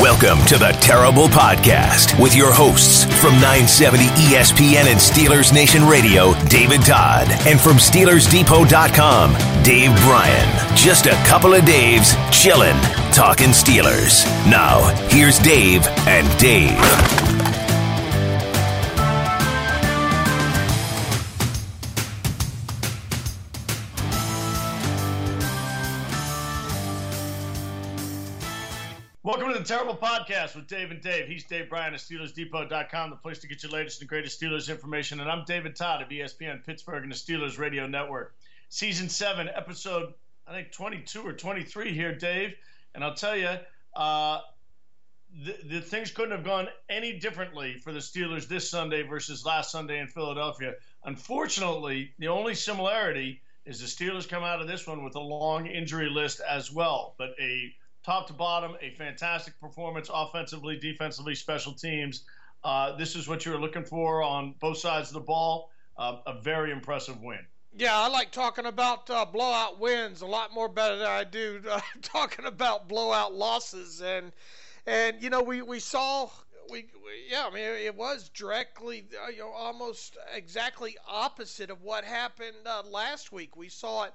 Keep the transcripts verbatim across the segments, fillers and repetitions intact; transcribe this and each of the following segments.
Welcome to the Terrible Podcast with your hosts from nine seventy E S P N and Steelers Nation Radio, David Todd, and from Steelers Depot dot com, Dave Bryan. Just a couple of Daves chillin', talking Steelers. Now, here's Dave and Dave. Welcome to the Terrible Podcast with Dave and Dave. He's Dave Bryan of Steelers Depot dot com, the place to get your latest and greatest Steelers information. And I'm David Todd of E S P N Pittsburgh and the Steelers Radio Network. Season seven, episode, I think, twenty-two or twenty-three here, Dave. And I'll tell you, uh, the, the things couldn't have gone any differently for the Steelers this Sunday versus last Sunday in Philadelphia. Unfortunately, the only similarity is the Steelers come out of this one with a long injury list as well. But a top to bottom, a fantastic performance offensively, defensively, special teams. Uh, this is what you were looking for on both sides of the ball. Uh, a very impressive win. Yeah, I like talking about uh, blowout wins a lot more better than I do uh, talking about blowout losses. And, and you know, we, we saw, we, we yeah, I mean, it was directly, uh, you know, almost exactly opposite of what happened uh, last week. We saw it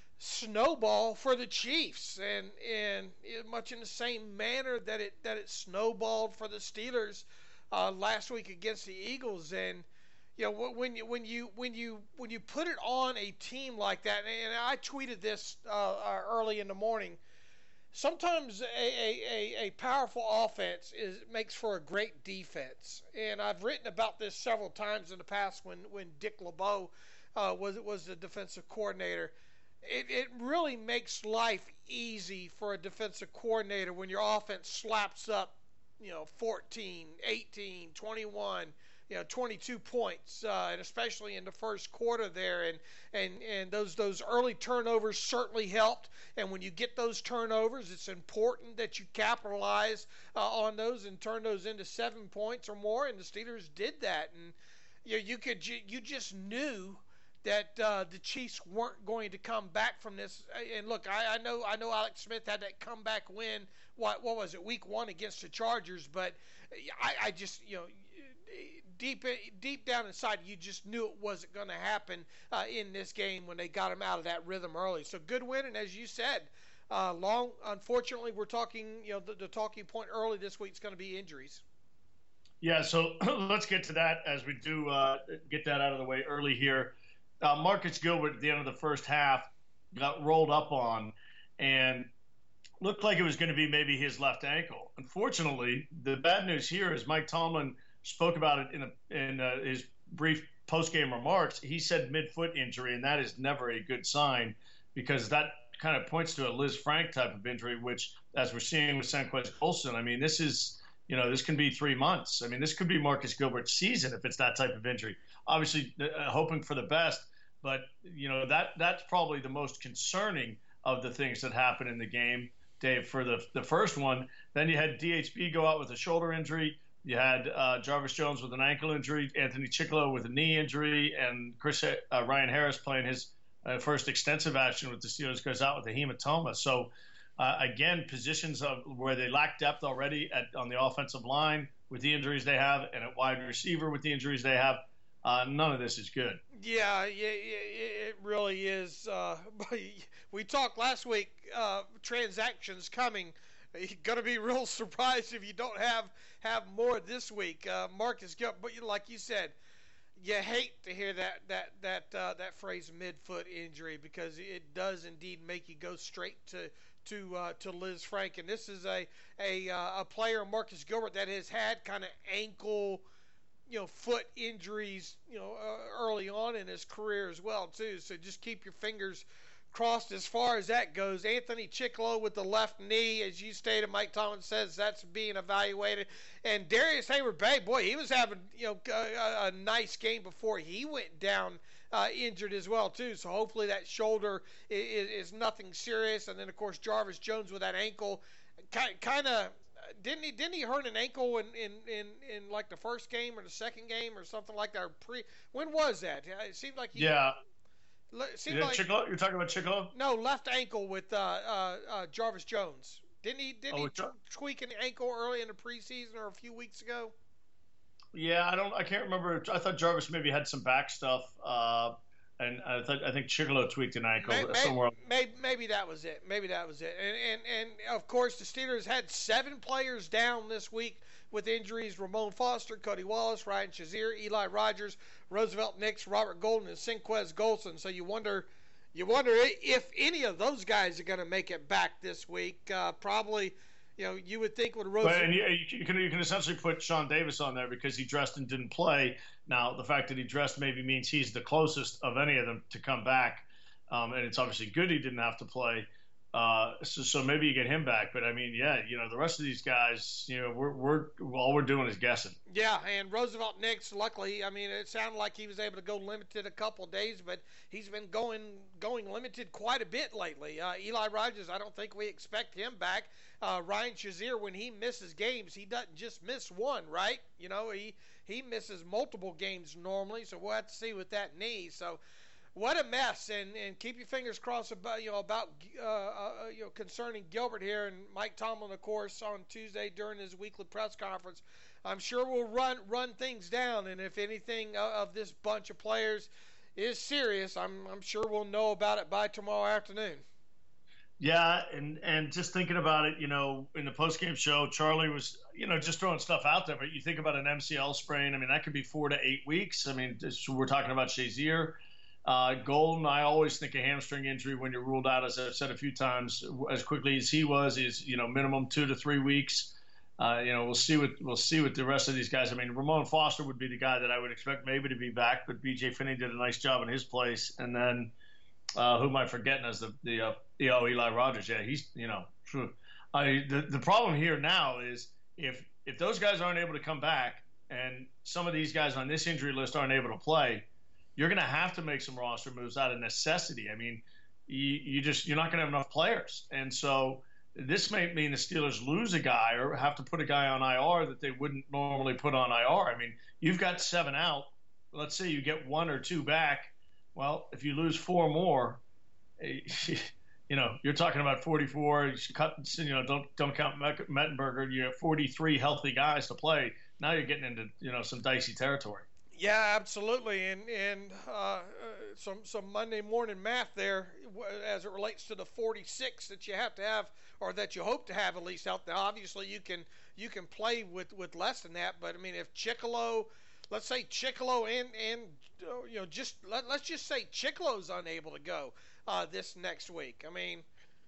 snowball for the Chiefs, and and much in the same manner that it that it snowballed for the Steelers uh, last week against the Eagles. And you know, when you when you when you when you put it on a team like that, and I tweeted this uh, early in the morning. Sometimes a, a, a, a powerful offense is makes for a great defense, and I've written about this several times in the past when when Dick LeBeau uh, was was the defensive coordinator. It, it really makes life easy for a defensive coordinator when your offense slaps up, you know, fourteen, eighteen, twenty-one, you know, twenty-two points, uh, and especially in the first quarter there. And, and, and those, those early turnovers certainly helped. And when you get those turnovers, it's important that you capitalize uh, on those and turn those into seven points or more. And the Steelers did that. And you know, you could, you, you just knew that uh, the Chiefs weren't going to come back from this. And look, I, I know I know Alex Smith had that comeback win. What what was it, week one against the Chargers? But I, I just, you know, deep deep down inside, you just knew it wasn't going to happen uh, in this game when they got him out of that rhythm early. So good win, and as you said, uh, long. Unfortunately, we're talking, you know, the, the talking point early this week is going to be injuries. Yeah, so let's get to that as we do uh, get that out of the way early here. Uh, Marcus Gilbert at the end of the first half got rolled up on and looked like it was going to be maybe his left ankle. Unfortunately, the bad news here is Mike Tomlin spoke about it in, a, in uh, his brief post-game remarks. He said mid-foot injury, and that is never a good sign because that kind of points to a Liz Frank type of injury, which, as we're seeing with Senquez Golson, I mean, this is – you know, this can be three months. I mean, this could be Marcus Gilbert's season if it's that type of injury. Obviously, uh, hoping for the best, but, you know, that that's probably the most concerning of the things that happened in the game, Dave, for the the first one. Then you had D H B go out with a shoulder injury. You had uh, Jarvis Jones with an ankle injury, Anthony Chickillo with a knee injury, and Chris uh, Ryan Harris playing his uh, first extensive action with the Steelers goes out with a hematoma. So, Uh, again, positions of where they lack depth already at, on the offensive line with the injuries they have, and at wide receiver with the injuries they have. Uh, none of this is good. Yeah, yeah, it really is. Uh, we talked last week, uh, transactions coming. You're going to be real surprised if you don't have, have more this week. Uh, Marcus Gilbert, but like you said, you hate to hear that that that uh, that phrase midfoot injury because it does indeed make you go straight to to uh, to Liz Frank, and this is a a uh, a player, Marcus Gilbert, that has had kind of ankle, you know, foot injuries, you know, uh, early on in his career as well too. So just keep your fingers crossed as far as that goes. Anthony Chickillo with the left knee, as you stated, Mike Tomlin says that's being evaluated. And Darius Heyward-Bey, boy, he was having, you know, a, a nice game before he went down uh, injured as well too. So hopefully that shoulder is, is nothing serious. And then of course Jarvis Jones with that ankle, kind of. Didn't he? Didn't he hurt an ankle in, in, in, in like the first game or the second game or something like that? Or pre? When was that? It seemed like he. Yeah. It seemed Yeah, like, Chickillo? You're talking about Chickillo? No, left ankle with uh, uh, uh, Jarvis Jones. Didn't he? Didn't Oh, he it's- t- tweak an ankle early in the preseason or a few weeks ago? Yeah, I don't. I can't remember. I thought Jarvis maybe had some back stuff, uh, and I thought I think Chicolo tweaked an ankle Maybe, somewhere. maybe, maybe that was it. Maybe that was it. And, and and of course, the Steelers had seven players down this week with injuries: Ramon Foster, Cody Wallace, Ryan Shazier, Eli Rogers, Roosevelt Nix, Robert Golden, and Sinquez Golson. So you wonder, you wonder if any of those guys are going to make it back this week. Uh, probably. You know, you would think with Roosevelt. But and you, you can you can essentially put Sean Davis on there because he dressed and didn't play. Now the fact that he dressed maybe means he's the closest of any of them to come back, um, and it's obviously good he didn't have to play. Uh, so, so maybe you get him back. But I mean, yeah, you know, the rest of these guys, you know, we're we're all we're doing is guessing. Yeah, and Roosevelt Nix, luckily, I mean, it sounded like he was able to go limited a couple of days, but he's been going going limited quite a bit lately. Uh, Eli Rogers, I don't think we expect him back. Uh, Ryan Shazier, when he misses games, he doesn't just miss one, right? You know, he he misses multiple games normally, so we'll have to see with that knee. So. What a mess, and, and keep your fingers crossed about you know about uh, uh, you know concerning Gilbert here, and Mike Tomlin, of course, on Tuesday during his weekly press conference. I'm sure we'll run run things down, and if anything of this bunch of players is serious, I'm I'm sure we'll know about it by tomorrow afternoon. Yeah, and and just thinking about it, you know, in the postgame show, Charlie was, you know, just throwing stuff out there. But you think about an M C L sprain. I mean, that could be four to eight weeks. I mean, this, we're talking about Shazier. Uh, Golden, I always think a hamstring injury when you're ruled out, as I've said a few times, as quickly as he was, is you know minimum two to three weeks. Uh, you know, we'll see what we'll see what the rest of these guys. I mean, Ramon Foster would be the guy that I would expect maybe to be back, but B J Finney did a nice job in his place. And then uh, who am I forgetting as the the uh, oh Eli Rogers? Yeah, he's you know, I the the problem here now is if if those guys aren't able to come back and some of these guys on this injury list aren't able to play, you're going to have to make some roster moves out of necessity. I mean, you, you just you're not going to have enough players, and so this may mean the Steelers lose a guy or have to put a guy on I R that they wouldn't normally put on I R. I mean, you've got seven out. Let's say you get one or two back. Well, if you lose four more, you know you're talking about forty-four. You should cut, you know, don't don't count Mettenberger. You have forty-three healthy guys to play. Now you're getting into you know some dicey territory. Yeah, absolutely, and and uh, some some Monday morning math there as it relates to the forty-six that you have to have, or that you hope to have at least out there. Obviously, you can you can play with, with less than that, but I mean, if Chicolo, let's say Chicolo and and uh, you know just let, let's just say Chicolo's unable to go uh, this next week. I mean,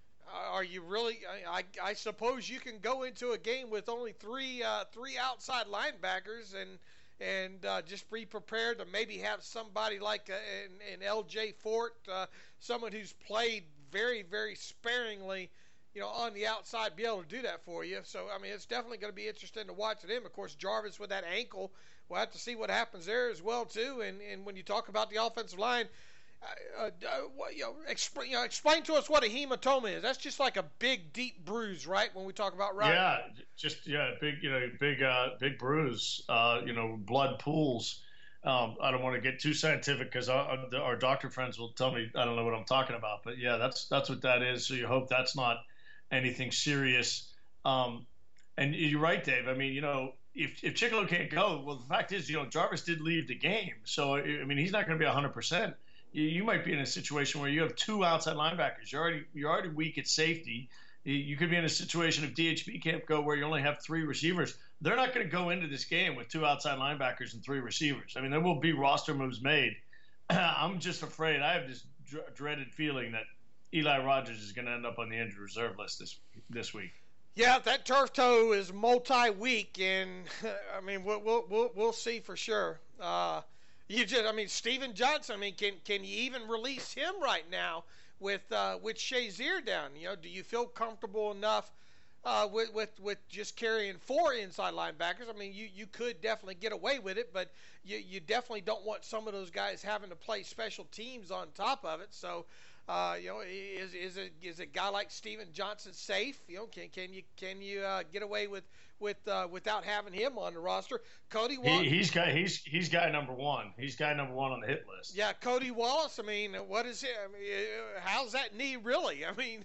are you really? I, I I suppose you can go into a game with only three uh, three outside linebackers and. And uh, just be prepared to maybe have somebody like uh, an, an L J Fort, uh, someone who's played very, very sparingly, you know, on the outside, be able to do that for you. So, I mean, it's definitely going to be interesting to watch him. Of course, Jarvis with that ankle, we'll have to see what happens there as well, too. And, and when you talk about the offensive line, uh, uh, what, you know, explain, you know, explain to us what a hematoma is. That's just like a big, deep bruise, right? When we talk about right. Yeah, just yeah, big, you know, big, uh, big bruise. Uh, you know, blood pools. Um, I don't want to get too scientific because our, our doctor friends will tell me I don't know what I'm talking about. But yeah, that's that's what that is. So you hope that's not anything serious. Um, and you're right, Dave. I mean, you know, if if Chicolo can't go, well, the fact is, you know, Jarvis did leave the game. So I mean, he's not going to be one hundred percent. You might be in a situation where you have two outside linebackers. You're already you're already weak at safety. You could be in a situation if D H B can't go where you only have three receivers. They're not going to go into this game with two outside linebackers and three receivers. I mean, there will be roster moves made. I'm just afraid. I have this dreaded feeling that Eli Rogers is going to end up on the injured reserve list this this week. Yeah, that turf toe is multi-week, and I mean we'll we'll we'll, we'll see for sure. Uh, You just, I mean, Steven Johnson. I mean, can can you even release him right now with uh, with Shazier down? You know, do you feel comfortable enough uh, with with with just carrying four inside linebackers? I mean, you, you could definitely get away with it, but you you definitely don't want some of those guys having to play special teams on top of it. So, uh, you know, is is a is a guy like Steven Johnson safe? You know, can can you can you uh, get away with with uh, without having him on the roster? Cody Wallace. He, he's guy. He's he's guy number one. He's guy number one on the hit list. Yeah, Cody Wallace. I mean, what is it? I mean, how's that knee really? I mean,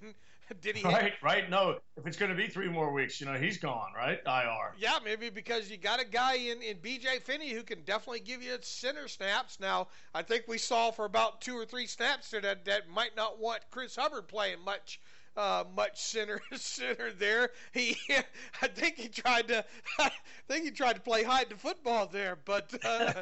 Did he? Right, hit? right. No, if it's going to be three more weeks, you know, he's gone, right? I R. Yeah, maybe because you got a guy in, in B J Finney who can definitely give you center snaps. Now, I think we saw for about two or three snaps there that, that might not want Chris Hubbard playing much uh, much center center there. He, I think he tried to, I think he tried to play hide the football there, but. Uh,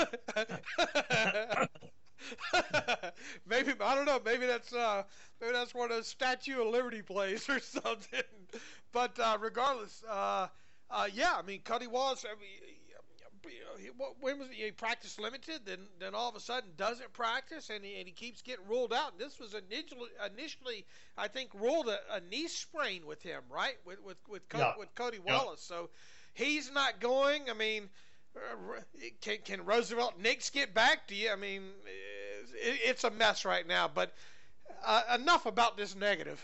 maybe I don't know. Maybe that's uh, maybe that's one of those Statue of Liberty plays or something. But uh, regardless, uh, uh, yeah. I mean, Cody Wallace. I mean, when was he, he practice limited? Then then all of a sudden doesn't practice, and he, and he keeps getting ruled out. And this was initially, initially I think, ruled a, a knee sprain with him, right? With with with, Co- yeah. with Cody yeah. Wallace. So he's not going. I mean. Uh, can, can Roosevelt Nix get back to you? I mean, it, it's a mess right now. But uh, enough about this negative.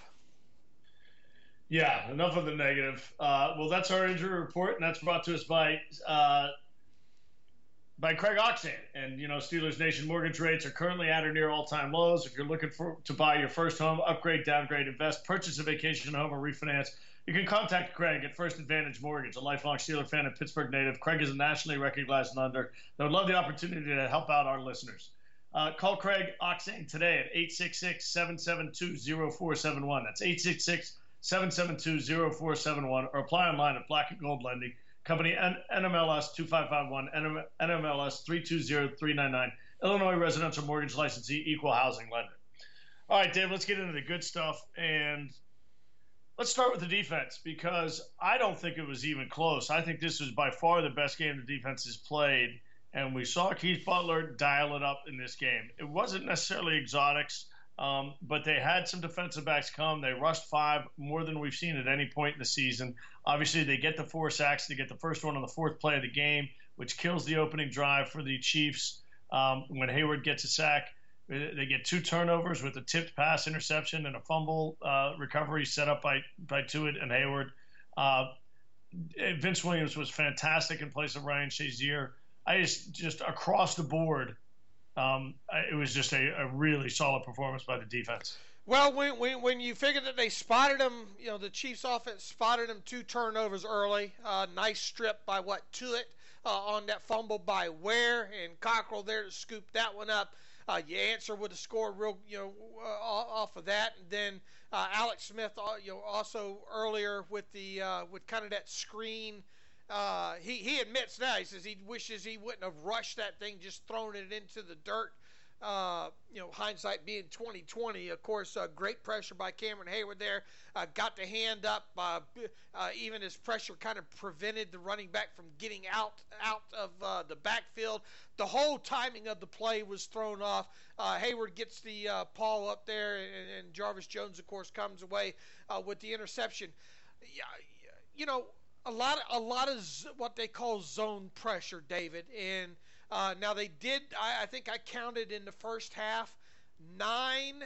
Yeah, enough of the negative. Uh, well, that's our injury report, and that's brought to us by uh, by Craig Oxane. And, you know, Steelers Nation mortgage rates are currently at or near all-time lows. If you're looking for to buy your first home, upgrade, downgrade, invest, purchase a vacation home, or refinance, you can contact Craig at First Advantage Mortgage, a lifelong Steeler fan and Pittsburgh native. Craig is a nationally recognized lender that would love the opportunity to help out our listeners. Uh, call Craig Oxane today at eight six six, seven seven two, zero four seven one. That's eight six six, seven seven two, zero four seven one, or apply online at Black and Gold Lending Company, N M L S two five five one, N M L S three two zero three nine nine, Illinois residential mortgage licensee, equal housing lender. All right, Dave, let's get into the good stuff. And let's start with the defense, because I don't think it was even close. I think this was by far the best game the defense has played, and we saw Keith Butler dial it up in this game. It wasn't necessarily exotics, um, but they had some defensive backs come. They rushed five, more than we've seen at any point in the season. Obviously, they get the four sacks. They get the first one on the fourth play of the game, which kills the opening drive for the Chiefs um, when Hayward gets a sack. They get two turnovers with a tipped pass interception and a fumble uh, recovery set up by, by Tuitt and Hayward. Uh, Vince Williams was fantastic in place of Ryan Shazier. I just, just across the board, um, it was just a, a really solid performance by the defense. Well, when, when when you figure that they spotted him, you know, the Chiefs offense spotted him two turnovers early. Uh, nice strip by what, Tuitt uh, on that fumble by Ware, and Cockrell there to scoop that one up. Uh, you answer with a score, real, you know, uh, off of that, and then uh, Alex Smith, uh, you know, also earlier with the uh, with kind of that screen. Uh, he he admits now, he says he wishes he wouldn't have rushed that thing, just thrown it into the dirt. Uh, you know, hindsight being twenty twenty, of course, uh, great pressure by Cameron Hayward there. Uh, got the hand up, uh, uh, even as pressure kind of prevented the running back from getting out out of uh, the backfield. The whole timing of the play was thrown off. Uh, Hayward gets the uh, paw up there, and, and Jarvis Jones, of course, comes away uh, with the interception. Yeah, you know, a lot of, a lot of z- what they call zone pressure, David, and Uh, now they did. I, I think I counted in the first half nine,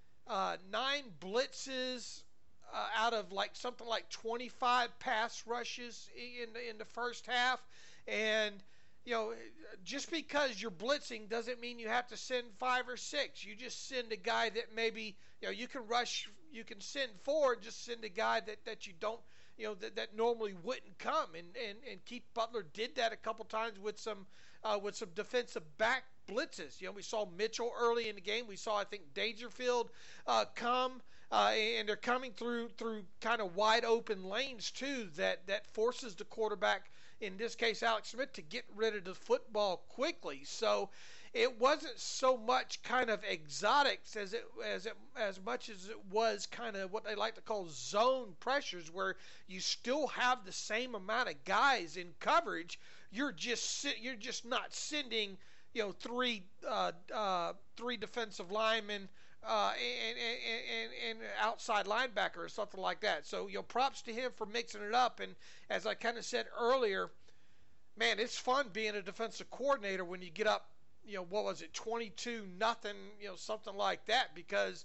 uh, nine blitzes uh, out of like something like twenty-five pass rushes in the, in the first half, and you know, just because you're blitzing doesn't mean you have to send five or six. You just send a guy that maybe, you know, you can rush, you can send four, and just send a guy that, that you don't, you know, that, that normally wouldn't come. And, and, and Keith Butler did that a couple times with some uh, with some defensive back blitzes. You know, we saw Mitchell early in the game. We saw, I think, Dangerfield uh, come, uh, and they're coming through through kind of wide open lanes too. That that forces the quarterback, in this case Alex Smith, to get rid of the football quickly. So it wasn't so much kind of exotics as it as it as much as it was kind of what they like to call zone pressures, where you still have the same amount of guys in coverage. You're just you're just not sending, you know, three uh, uh, three defensive linemen uh, and, and, and, and outside linebacker or something like that. So, you know, props to him for mixing it up. And as I kind of said earlier, man, it's fun being a defensive coordinator when you get up, you know, what was it, twenty-two nothing, you know, something like that, because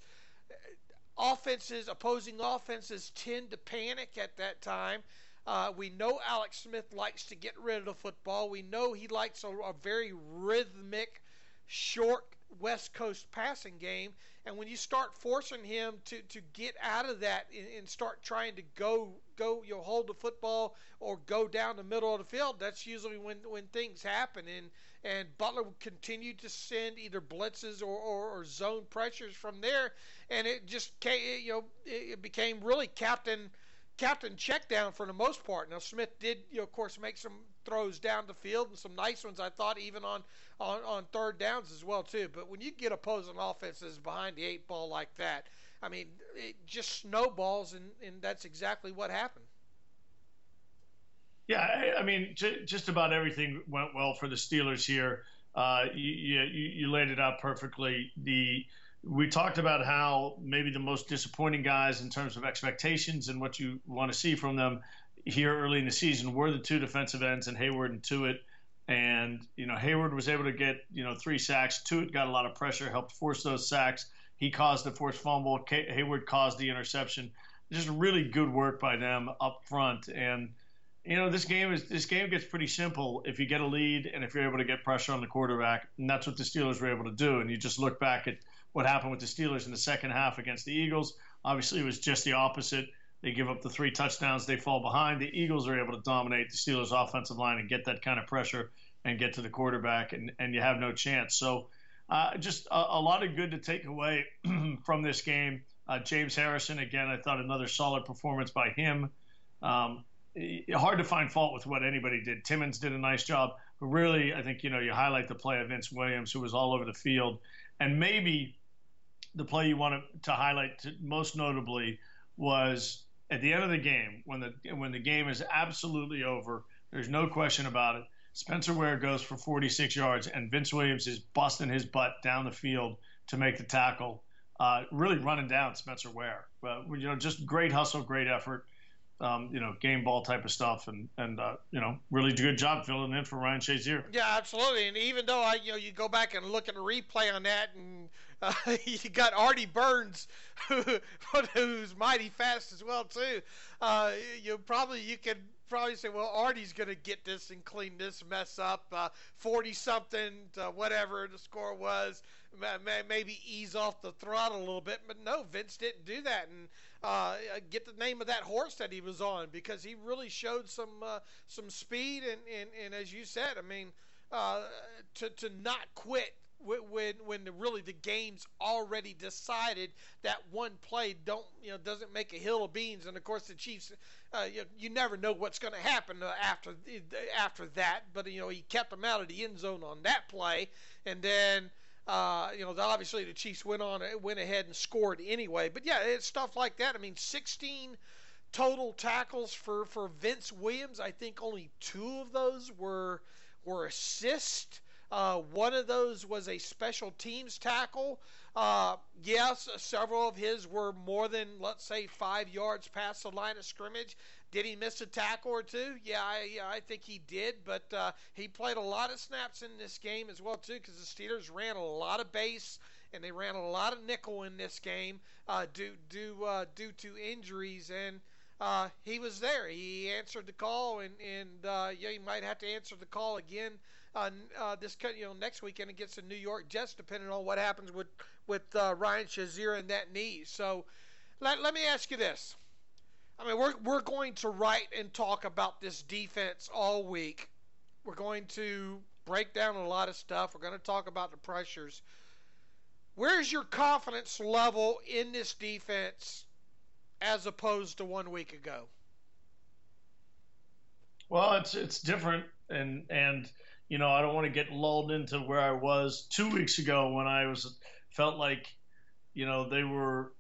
offenses, opposing offenses tend to panic at that time. Uh, we know Alex Smith likes to get rid of the football. We know he likes a, a very rhythmic, short West Coast passing game. And when you start forcing him to, to get out of that and, and start trying to go, go, you know, hold the football or go down the middle of the field, that's usually when, when things happen. And, and Butler would continue to send either blitzes or, or, or zone pressures from there. And it just came, you know, it became really captain captain check down for the most part. Now Smith did, you know, of course, make some throws down the field and some nice ones, I thought, even on, on, on third downs as well too. But when you get opposing offenses behind the eight ball like that, I mean, it just snowballs, and, and that's exactly what happened. Yeah, I, I mean, j- just about everything went well for the Steelers here. Uh, you, you you laid it out perfectly. The We talked about how maybe the most disappointing guys in terms of expectations and what you want to see from them here early in the season were the two defensive ends, and Hayward and Tuitt. And, you know, Hayward was able to get, you know, three sacks. Tuitt got a lot of pressure, helped force those sacks. He caused the forced fumble. K- Hayward caused the interception. Just really good work by them up front. And, you know, this game is this game gets pretty simple if you get a lead and if you're able to get pressure on the quarterback. And that's what the Steelers were able to do. And you just look back at what happened with the Steelers in the second half against the Eagles. Obviously, it was just the opposite. They give up the three touchdowns. They fall behind. The Eagles are able to dominate the Steelers' offensive line and get that kind of pressure and get to the quarterback, and, and you have no chance. So uh, just a, a lot of good to take away from this game. Uh, James Harrison, again, I thought another solid performance by him. Um, hard to find fault with what anybody did. Timmons did a nice job. But really, I think, you know, you highlight the play of Vince Williams, who was all over the field. And maybe the play you want to, to highlight to, most notably was at the end of the game, when the when the game is absolutely over, there's no question about it. Spencer Ware goes for forty-six yards, and Vince Williams is busting his butt down the field to make the tackle, uh, really running down Spencer Ware. Uh, you know, just great hustle, great effort, um, you know, game ball type of stuff, and and uh, you know, really good job filling in for Ryan Shazier. Yeah, absolutely. And even though I, you know, you go back and look at a replay on that, and uh, you got Artie Burns, who, who's mighty fast as well too. Uh, you probably you could. probably say, well, Artie's going to get this and clean this mess up, uh, forty-something, uh, whatever the score was, maybe ease off the throttle a little bit. But no, Vince didn't do that. And uh, get the name of that horse that he was on, because he really showed some uh, some speed. And, and, and as you said, I mean, uh, to, to not quit when when the, really the game's already decided, that one play don't you know doesn't make a hill of beans. And of course the Chiefs, uh, you, you never know what's going to happen after after that. But you know he kept them out of the end zone on that play, and then uh, you know obviously the Chiefs went on went ahead and scored anyway. But yeah, it's stuff like that. I mean, sixteen total tackles for for Vince Williams. I think only two of those were were assists. Uh, one of those was a special teams tackle. Uh, yes, several of his were more than, let's say, five yards past the line of scrimmage. Did he miss a tackle or two? Yeah, I, yeah, I think he did. But uh, he played a lot of snaps in this game as well, too, because the Steelers ran a lot of base and they ran a lot of nickel in this game uh, due, due, uh, due to injuries. And uh, he was there. He answered the call, and, and uh, yeah, he might have to answer the call again Uh, uh, this you know next weekend against the New York Jets, depending on what happens with with uh, Ryan Shazier and that knee. So let let me ask you this: I mean, we're we're going to write and talk about this defense all week. We're going to break down a lot of stuff. We're going to talk about the pressures. Where's your confidence level in this defense as opposed to one week ago? Well, it's it's different, and and. You know, I don't want to get lulled into where I was two weeks ago when I was felt like, you know, they were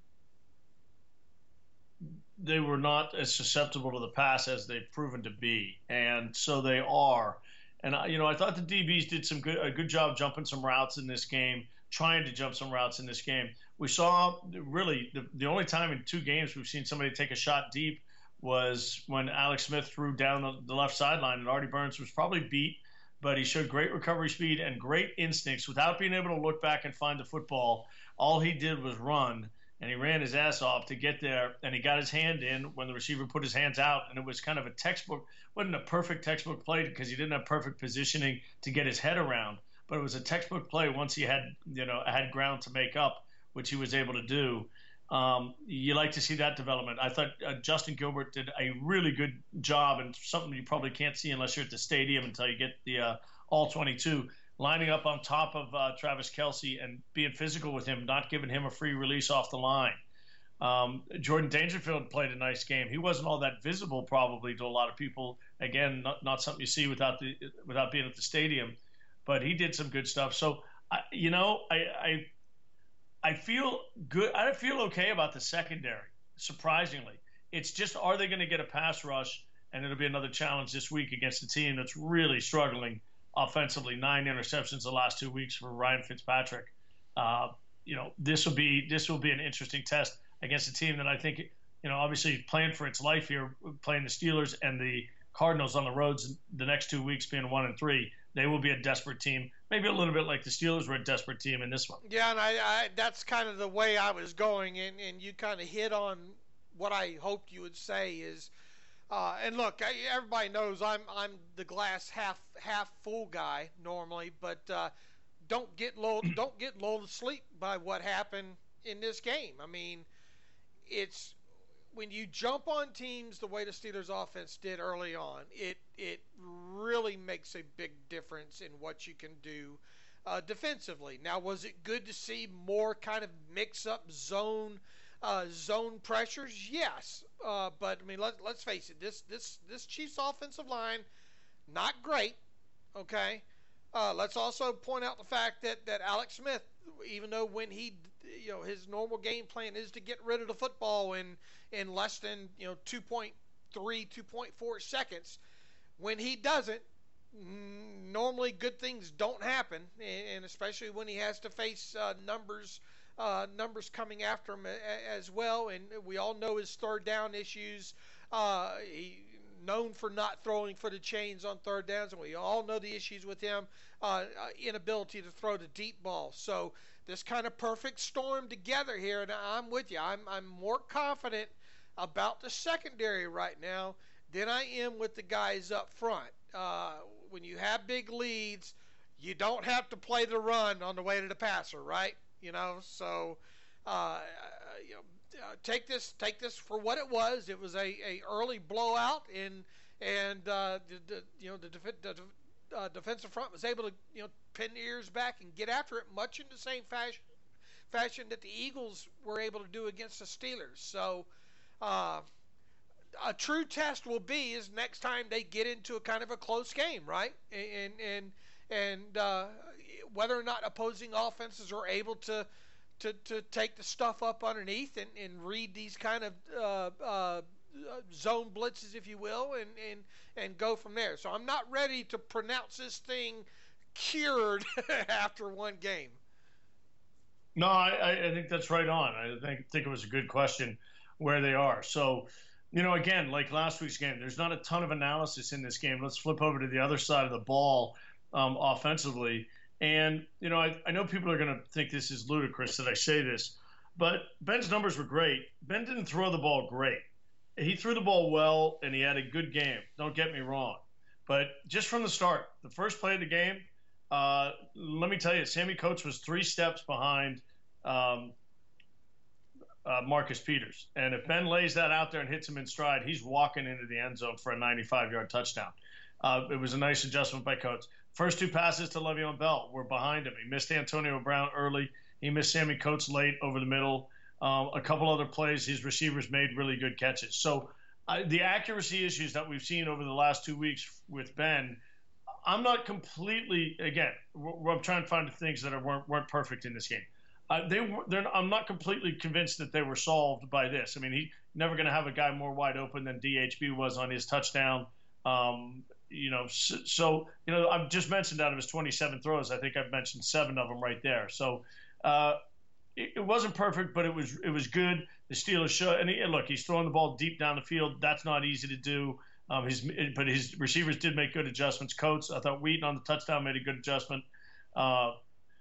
they were not as susceptible to the pass as they've proven to be, and so they are. And you know, I thought the D Bs did some good a good job jumping some routes in this game, trying to jump some routes in this game. We saw really the the only time in two games we've seen somebody take a shot deep was when Alex Smith threw down the, the left sideline, and Artie Burns was probably beat. But he showed great recovery speed and great instincts without being able to look back and find the football. All he did was run, and he ran his ass off to get there, and he got his hand in when the receiver put his hands out, and it was kind of a textbook, wasn't a perfect textbook play because he didn't have perfect positioning to get his head around. but it was a textbook play once he had, you know, had ground to make up, which he was able to do. Um, you like to see that development. I thought uh, Justin Gilbert did a really good job, and something you probably can't see unless you're at the stadium until you get the uh, all twenty-two, lining up on top of uh, Travis Kelce and being physical with him, not giving him a free release off the line. Um, Jordan Dangerfield played a nice game. He wasn't all that visible probably to a lot of people. Again, not, not something you see without the without being at the stadium, but he did some good stuff. So, I, you know, I, I I feel good. I feel okay about the secondary, surprisingly. It's just, are they going to get a pass rush? And it'll be another challenge this week against a team that's really struggling offensively. Nine interceptions the last two weeks for Ryan Fitzpatrick. Uh, you know, this will be this will be an interesting test against a team that I think, you know, obviously playing for its life here, playing the Steelers and the Cardinals on the roads the next two weeks being one and three. They will be a desperate team, maybe a little bit like the Steelers were a desperate team in this one. Yeah, and I, I that's kind of the way I was going, and, and you kind of hit on what I hoped you would say is, uh, and look, I, everybody knows I'm I'm the glass half half full guy normally, but uh, don't get lulled don't get lulled to sleep by what happened in this game. I mean, it's when you jump on teams the way the Steelers offense did early on, it it really makes a big difference in what you can do uh, defensively. Now, was it good to see more kind of mix-up zone uh, zone pressures? Yes, uh, but I mean, let, let's face it. This this this Chiefs offensive line, not great. Okay, uh, let's also point out the fact that that Alex Smith, even though when he you know his normal game plan is to get rid of the football in in less than you know two point three, two point four seconds, when he doesn't, normally good things don't happen, and especially when he has to face uh, numbers uh, numbers coming after him as well. And we all know his third down issues. Uh, he known for not throwing for the chains on third downs, and we all know the issues with him, uh, inability to throw the deep ball. So this kind of perfect storm together here, and I'm with you. I'm I'm more confident about the secondary right now than I am with the guys up front. Uh, when you have big leads, you don't have to play the run on the way to the passer, right? You know, so uh, you know, uh, take this take this for what it was. It was a, a early blowout, and and uh, the, the you know the, def- the uh, defensive front was able to you know pin the ears back and get after it, much in the same fashion fashion that the Eagles were able to do against the Steelers. So. Uh, a true test will be is next time they get into a kind of a close game, right? And and and uh, whether or not opposing offenses are able to to, to take the stuff up underneath and, and read these kind of uh, uh, zone blitzes, if you will, and, and and go from there. So I'm not ready to pronounce this thing cured after one game. No, I, I think that's right on. I think think it was a good question where they are. So, you know, again, like last week's game, there's not a ton of analysis in this game. Let's flip over to the other side of the ball um, offensively. And, you know, I, I know people are going to think this is ludicrous that I say this, but Ben's numbers were great. Ben didn't throw the ball great. He threw the ball well, and he had a good game. Don't get me wrong. But just from the start, the first play of the game, uh, let me tell you, Sammy Coates was three steps behind um, Uh, Marcus Peters. And if Ben lays that out there and hits him in stride, he's walking into the end zone for a ninety-five-yard touchdown. Uh, it was a nice adjustment by Coates. First two passes to Le'Veon Bell were behind him. He missed Antonio Brown early. He missed Sammy Coates late over the middle. Um, a couple other plays, his receivers made really good catches. So uh, the accuracy issues that we've seen over the last two weeks with Ben, I'm not completely, again, we're, I'm trying to find the things that are, weren't, weren't perfect in this game. Uh, they were, they're, I'm not completely convinced that they were solved by this. I mean, he never going to have a guy more wide open than D H B was on his touchdown. Um, you know, so, so, you know, I've just mentioned out of his twenty-seven throws, I think I've mentioned seven of them right there. So uh, it, it wasn't perfect, but it was it was good. The Steelers show, and, he, and look, he's throwing the ball deep down the field. That's not easy to do. Um, his, but his receivers did make good adjustments. Coates, I thought Wheaton on the touchdown made a good adjustment. Uh,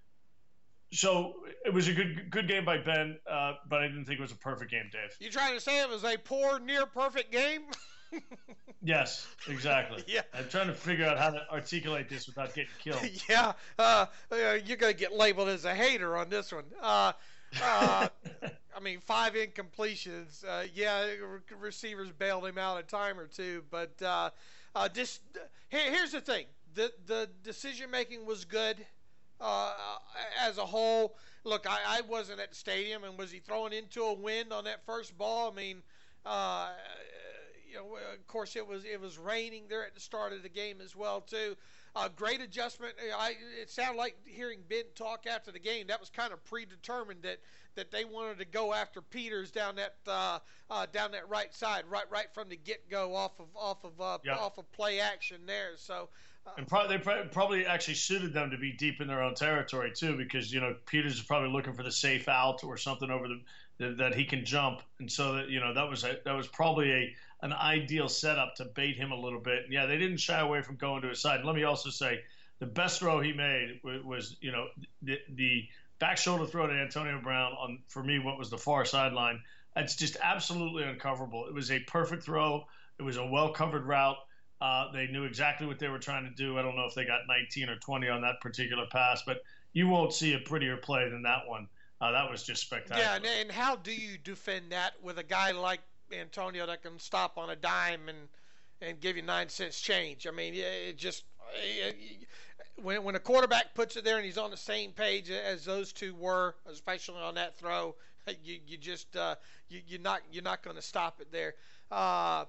So it was a good good game by Ben, uh, but I didn't think it was a perfect game, Dave. You trying to say it was a poor, near perfect game? Yes, exactly. Yeah. I'm trying to figure out how to articulate this without getting killed. Yeah, uh, you're going to get labeled as a hater on this one. Uh, uh, I mean, five incompletions. Uh, yeah, re- receivers bailed him out a time or two, but uh, uh, just here, here's the thing: the the decision making was good uh, as a whole. Look, I, I wasn't at the stadium, and was he throwing into a wind on that first ball? I mean. Uh, You know, of course, it was it was raining there at the start of the game as well too. Uh, great adjustment. I it sounded like hearing Ben talk after the game. That was kind of predetermined that, that they wanted to go after Peters down that uh, uh, down that right side, right right from the get go off of off of uh, Yep. off of play action there. So. Uh, And probably they pro- probably actually suited them to be deep in their own territory too, because you know Peters is probably looking for the safe out or something over the that, that he can jump, and so that you know that was a, that was probably a an ideal setup to bait him a little bit. And yeah, they didn't shy away from going to his side. And let me also say, the best throw he made was, was you know the, the back shoulder throw to Antonio Brown on for me what was the far sideline. It's just absolutely uncoverable. It was a perfect throw. It was a well covered route. Uh, they knew exactly what they were trying to do. I don't know if they got nineteen or twenty on that particular pass, but you won't see a prettier play than that one. Uh, that was just spectacular. Yeah, and, and how do you defend that with a guy like Antonio that can stop on a dime and and give you nine cents change? I mean, it just it, when when a quarterback puts it there and he's on the same page as those two were, especially on that throw, you you just uh, you you're not you're not going to stop it there. Uh,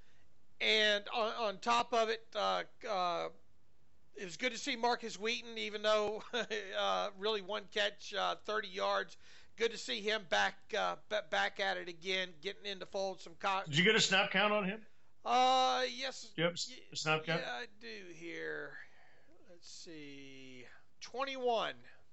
And on, on top of it, uh, uh, it was good to see Marcus Wheaton, even though uh, really one catch, uh, thirty yards. Good to see him back uh, back at it again, getting in the fold. Some co- Did you get a snap count on him? Uh, yes. Yep, a snap count. Yeah, I do here. Let's see, twenty-one.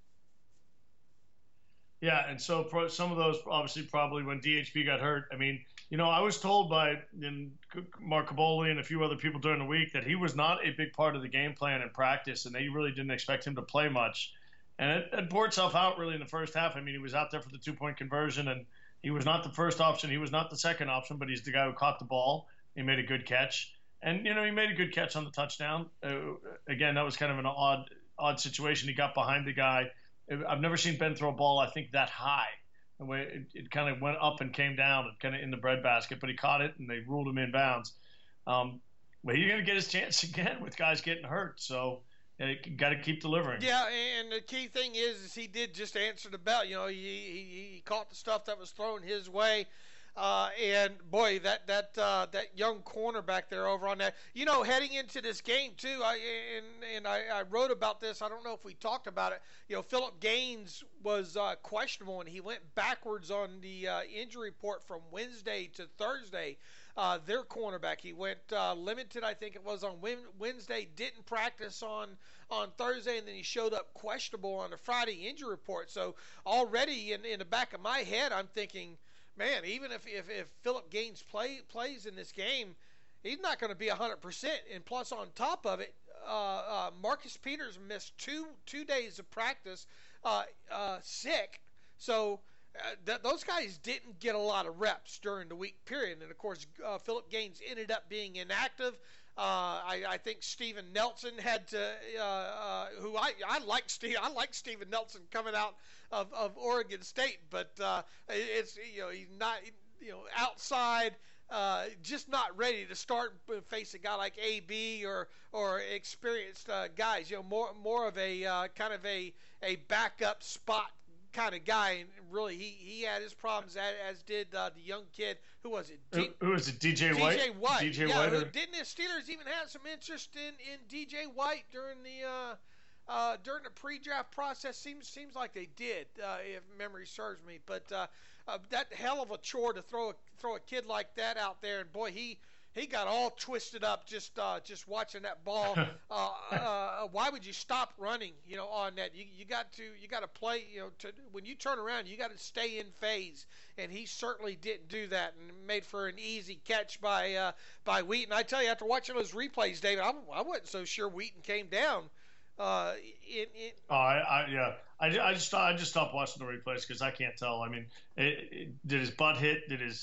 Yeah, and so pro, some of those obviously probably when D H P got hurt. I mean, you know, I was told by in Mark Caboli and a few other people during the week that he was not a big part of the game plan in practice, and they really didn't expect him to play much. And it, it bore itself out really in the first half. I mean, he was out there for the two-point conversion, and he was not the first option. He was not the second option, but he's the guy who caught the ball. He made a good catch. And, you know, he made a good catch on the touchdown. Uh, again, that was kind of an odd odd situation. He got behind the guy. I've never seen Ben throw a ball, I think, that high. The way it, it kind of went up and came down, kind of in the breadbasket, but he caught it and they ruled him in bounds. Um, but he's going to get his chance again with guys getting hurt, so uh, got to keep delivering. Yeah, and the key thing is, is he did just answer the bell. You know, he he, he caught the stuff that was thrown his way. Uh, and boy, that that uh, that young cornerback there over on that. You know, heading into this game too, I and and I, I wrote about this. I don't know if we talked about it. You know, Philip Gaines was uh, questionable, and he went backwards on the uh, injury report from Wednesday to Thursday. Uh, their cornerback, he went uh, limited, I think it was on Wednesday. Didn't practice on on Thursday, and then he showed up questionable on the Friday injury report. So already in in the back of my head, I'm thinking, man, even if, if, if Philip Gaines play, plays in this game, he's not going to be one hundred percent. And plus, on top of it, uh, uh, Marcus Peters missed two two days of practice uh, uh, sick. So uh, th- those guys didn't get a lot of reps during the week period. And, of course, uh, Philip Gaines ended up being inactive. Uh, I, I think Steven Nelson had to, uh, uh, who I I like Steve I like Steven Nelson coming out of, of Oregon State, but uh, it's you know he's not you know outside, uh, just not ready to start and face a guy like A B or or experienced uh, guys. You know more more of a uh, kind of a a backup spot kind of guy, and really he, he had his problems as, as did uh, the young kid. Who was it? D- who, who was it? D J White. D J White. D J yeah, White. Or... Didn't the Steelers even have some interest in, in D J White during the uh, uh, during the pre-draft process? Seems seems like they did, uh, if memory serves me. But uh, uh, that hell of a chore to throw a, throw a kid like that out there, and boy, he. He got all twisted up just uh, just watching that ball. Uh, uh, why would you stop running? You know, on that you, you got to you got to play. You know, to, when you turn around, you got to stay in phase. And he certainly didn't do that, and made for an easy catch by uh, by Wheaton. I tell you, after watching those replays, David, I, I wasn't so sure Wheaton came down. Uh, in, in... Oh, I, I yeah, I, I just I just stopped watching the replays because I can't tell. I mean, it, it, did his butt hit? Did his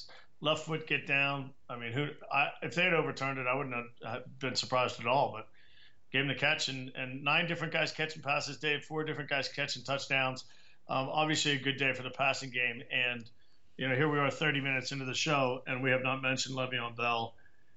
left foot get down. I mean, who? I, if they had overturned it, I wouldn't have been surprised at all. But gave him the catch, and, and nine different guys catching passes, Dave. Four different guys catching touchdowns. Um, obviously, a good day for the passing game. And you know, here we are, thirty minutes into the show, and we have not mentioned Le'Veon Bell.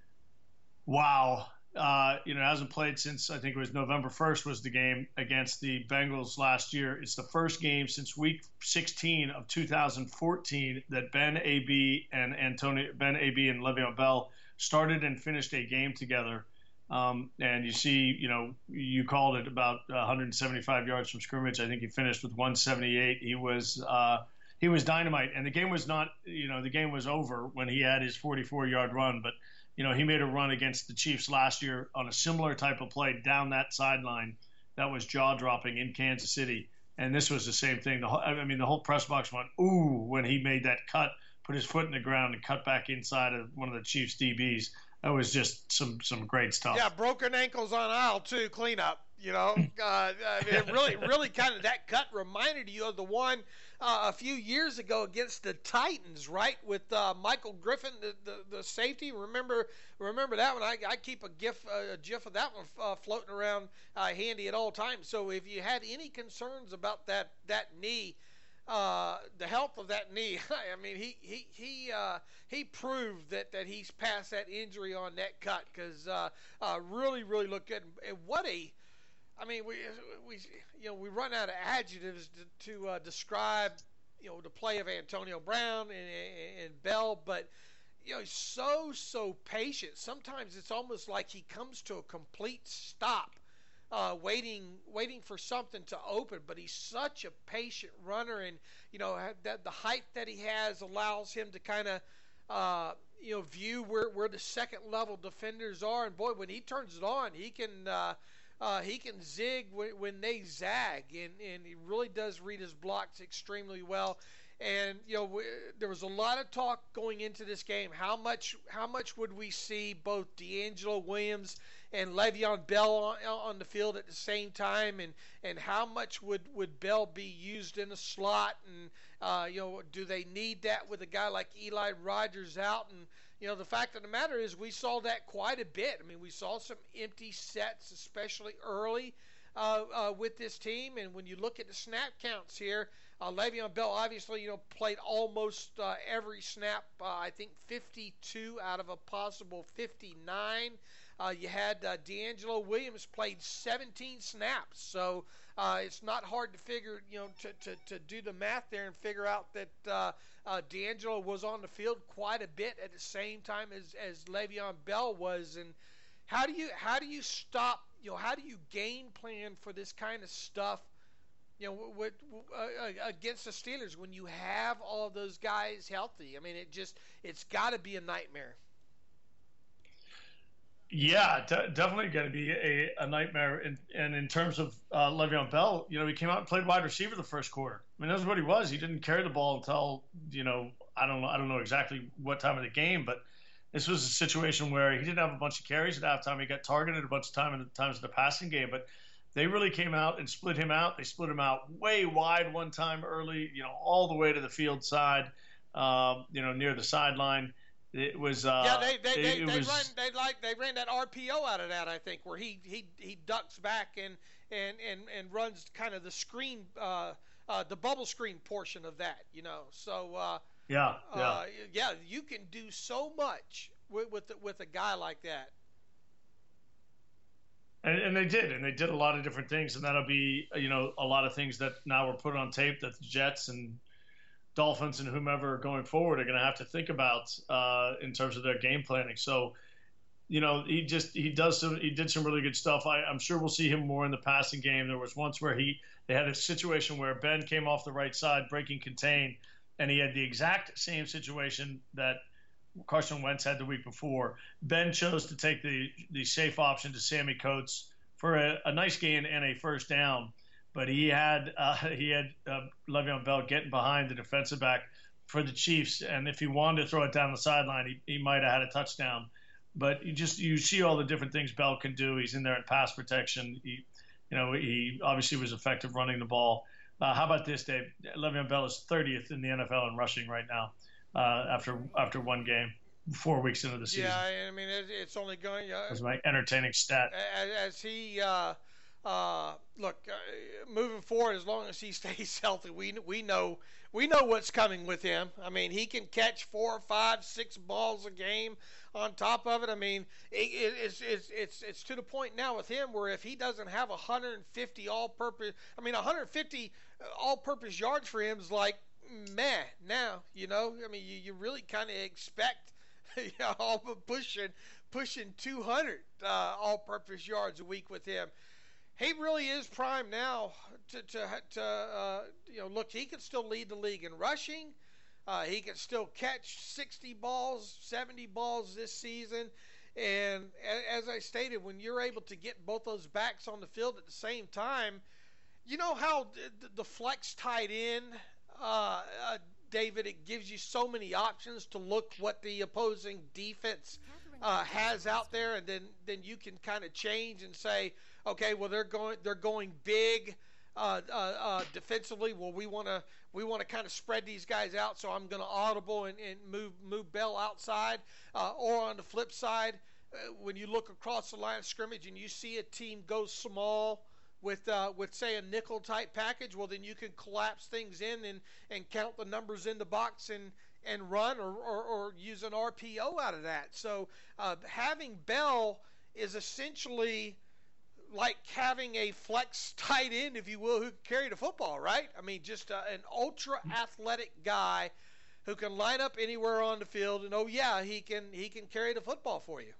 Wow. Uh, you know, hasn't played since, I think it was November first was the game against the Bengals last year. It's the first game since week sixteen of two thousand fourteen that Ben A B and Antonio, Ben A B and Le'Veon Bell started and finished a game together. Um, and you see, you know, you called it about one hundred seventy-five yards from scrimmage. I think he finished with one seventy-eight. He was, uh, he was dynamite, and the game was not, you know, the game was over when he had his forty-four yard run, but you know, he made a run against the Chiefs last year on a similar type of play down that sideline that was jaw-dropping in Kansas City. And this was the same thing. The whole, I mean, the whole press box went, ooh, when he made that cut, put his foot in the ground and cut back inside of one of the Chiefs' D Bs. That was just some, some great stuff. Yeah, broken ankles on aisle, too, cleanup. You know, uh, it really, really kind of, that cut reminded you of the one uh, a few years ago against the Titans, right? With uh, Michael Griffin, the, the, the safety. Remember, remember that one? I, I keep a gif, uh, a gif of that one uh, floating around uh, handy at all times. So if you had any concerns about that that knee, uh, the health of that knee, I mean, he he he uh, he proved that, that he's past that injury on that cut because uh, uh, really, really looked good. And what a I mean, we we you know we run out of adjectives to, to uh, describe you know the play of Antonio Brown and, and, and Bell, but you know he's so so patient. Sometimes it's almost like he comes to a complete stop, uh, waiting waiting for something to open. But he's such a patient runner, and you know that the height that he has allows him to kind of uh, you know view where where the second level defenders are. And boy, when he turns it on, he can. Uh, Uh, he can zig when, when they zag, and, and he really does read his blocks extremely well. And you know, we, there was a lot of talk going into this game. How much, how much would we see both DeAngelo Williams and Le'Veon Bell on, on the field at the same time, and, and how much would, would Bell be used in a slot? And uh, you know, do they need that with a guy like Eli Rogers out? And you know, the fact of the matter is we saw that quite a bit. I mean, we saw some empty sets, especially early uh, uh, with this team. And when you look at the snap counts here, uh, Le'Veon Bell obviously, you know, played almost uh, every snap, uh, I think fifty-two out of a possible fifty-nine. Uh, you had uh, DeAngelo Williams played seventeen snaps. So uh, it's not hard to figure, you know, to, to, to do the math there and figure out that uh, uh, DeAngelo was on the field quite a bit at the same time as, as Le'Veon Bell was. And how do you how do you stop, you know, how do you game plan for this kind of stuff, you know, with, uh, against the Steelers when you have all of those guys healthy? I mean, it just, it's got to be a nightmare. Yeah, de- definitely going to be a, a nightmare. And, and in terms of uh, Le'Veon Bell, you know, he came out and played wide receiver the first quarter. I mean, that's what he was. He didn't carry the ball until, you know, I don't know, I don't know exactly what time of the game, but this was a situation where he didn't have a bunch of carries at halftime. He got targeted a bunch of time in the times of the passing game, but they really came out and split him out. They split him out way wide one time early, you know, all the way to the field side, uh, you know, near the sideline. It was uh, yeah. They they they, it they was, run they like they ran that R P O out of that, I think, where he he, he ducks back and, and, and, and runs kind of the screen uh, uh, the bubble screen portion of that, you know. So uh, yeah yeah uh, yeah, you can do so much with with, with a guy like that. And, and they did, and they did a lot of different things, and that'll be you know a lot of things that now were put on tape that the Jets and Dolphins and whomever going forward are going to have to think about uh, in terms of their game planning. So, you know, he just he does some he did some really good stuff. I, I'm sure we'll see him more in the passing game. There was once where he they had a situation where Ben came off the right side, breaking contain, and he had the exact same situation that Carson Wentz had the week before. Ben chose to take the the safe option to Sammy Coates for a, a nice gain and a first down. But he had uh, he had uh, Le'Veon Bell getting behind the defensive back for the Chiefs, and if he wanted to throw it down the sideline, he, he might have had a touchdown. But you just you see all the different things Bell can do. He's in there in pass protection. He, you know, he obviously was effective running the ball. Uh, how about this, Dave? Le'Veon Bell is thirtieth in the N F L in rushing right now. uh, after after one game, four weeks into the season. Yeah, I mean it, it's only going. Uh, That's my entertaining stat. As, as he uh, uh, look uh, moving forward, as long as he stays healthy, we we know we know what's coming with him. I mean, he can catch four, five, six balls a game. On top of it, I mean, it, it, it's it's it's it's to the point now with him where if he doesn't have one hundred fifty all-purpose, I mean, one hundred fifty all-purpose yards for him is like meh. Now, you know, I mean, you, you really kind of expect, you know, all but pushing pushing two hundred uh, all-purpose yards a week with him. He really is prime now to to to uh, you know, look, he can still lead the league in rushing. Uh, he can still catch sixty balls, seventy balls this season. And as I stated, when you're able to get both those backs on the field at the same time, you know how the flex tight end, uh, uh, David, it gives you so many options to look what the opposing defense uh, has out there, and then, then you can kind of change and say, okay, well they're going they're going big. Uh, uh, uh, defensively, well, we want to we want to kind of spread these guys out, so I'm going to audible and, and move move Bell outside. Uh, or on the flip side, uh, when you look across the line of scrimmage and you see a team go small with uh, with say a nickel type package, well then you can collapse things in and, and count the numbers in the box and and run or, or, or use an R P O out of that. So uh, having Bell is essentially like having a flex tight end, if you will, who can carry the football, right? I mean, just uh, an ultra-athletic guy who can line up anywhere on the field, and oh yeah, he can he can carry the football for you.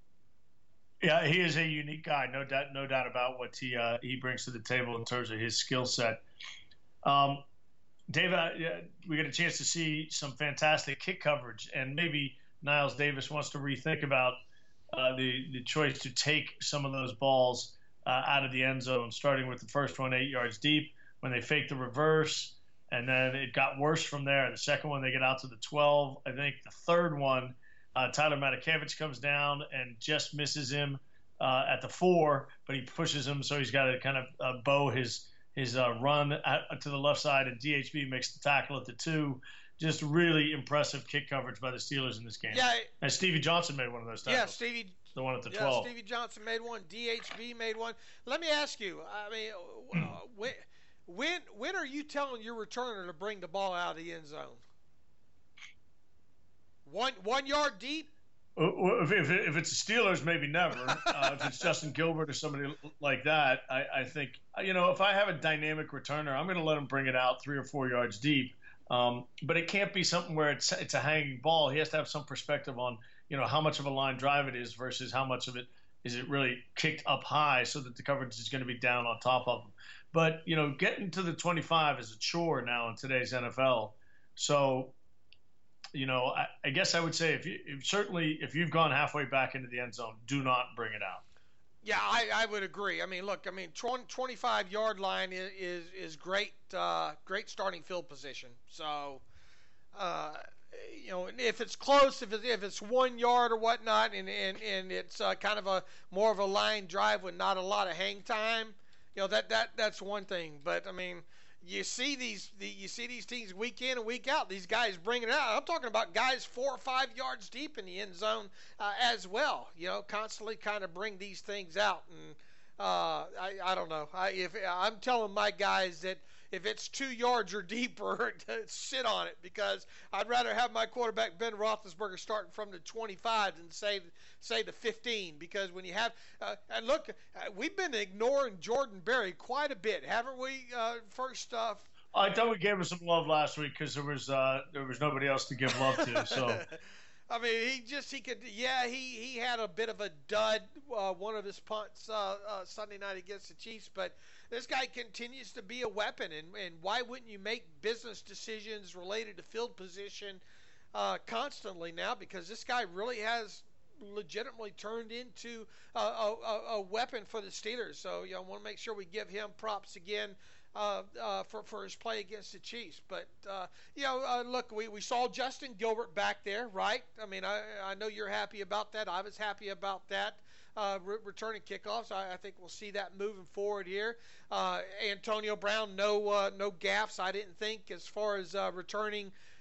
Yeah, he is a unique guy, no doubt, no doubt about what he uh, he brings to the table in terms of his skill set. Um, Dave, uh, we got a chance to see some fantastic kick coverage, and maybe Niles Davis wants to rethink about Uh, the, the choice to take some of those balls uh, out of the end zone, starting with the first one eight yards deep when they faked the reverse, and then it got worse from there. The second one, they get out to the twelve. I think the third one, uh, Tyler Matakevich comes down and just misses him uh, at the four, but he pushes him, so he's got to kind of uh, bow his, his uh, run at, to the left side, and D H B makes the tackle at the two. Just really impressive kick coverage by the Steelers in this game. Yeah, and Stevie Johnson made one of those tackles. Yeah, Stevie. The one at the yeah, twelve. Stevie Johnson made one. D H B made one. Let me ask you. I mean, uh, when when when are you telling your returner to bring the ball out of the end zone? One one yard deep. If, if, if it's the Steelers, maybe never. Uh, if it's Justin Gilbert or somebody like that, I, I think, you know, if I have a dynamic returner, I'm going to let him bring it out three or four yards deep. Um, but it can't be something where it's it's a hanging ball. He has to have some perspective on, you know, how much of a line drive it is versus how much of it is it really kicked up high so that the coverage is going to be down on top of him. But, you know, getting to the twenty-five is a chore now in today's N F L. So, you know, I, I guess I would say if you if certainly if you've gone halfway back into the end zone, do not bring it out. Yeah, I, I would agree. I mean, look, I mean, twenty-five yard line is is, is great, uh, great starting field position. So, uh, you know, if it's close, if it's, if it's one yard or whatnot, and and, and it's uh, kind of a more of a line drive with not a lot of hang time, you know, that, that that's one thing. But I mean, you see these the, you see these teams week in and week out. These guys bringing it out. I'm talking about guys four or five yards deep in the end zone uh, as well. You know, constantly kind of bring these things out. And uh, I I don't know. I if I'm telling my guys that if it's two yards or deeper, sit on it, because I'd rather have my quarterback Ben Roethlisberger starting from the twenty-five than say say the fifteen. Because when you have uh, and look, uh, we've been ignoring Jordan Berry quite a bit, haven't we? Uh, first, uh, I thought we gave him some love last week because there was uh, there was nobody else to give love to. So. I mean, he just, he could, yeah, he, he had a bit of a dud, uh, one of his punts uh, uh, Sunday night against the Chiefs, but this guy continues to be a weapon, and, and why wouldn't you make business decisions related to field position uh, constantly now, because this guy really has legitimately turned into a, a, a weapon for the Steelers. So, you know, I want to make sure we give him props again Uh, uh, for, for his play against the Chiefs. But, uh, you know, uh, look, we, we saw Justin Gilbert back there, right? I mean, I, I know you're happy about that. I was happy about that, uh, re- returning kickoffs. I, I think we'll see that moving forward here. Uh, Antonio Brown, no uh, no gaffes, I didn't think, as far as uh, returning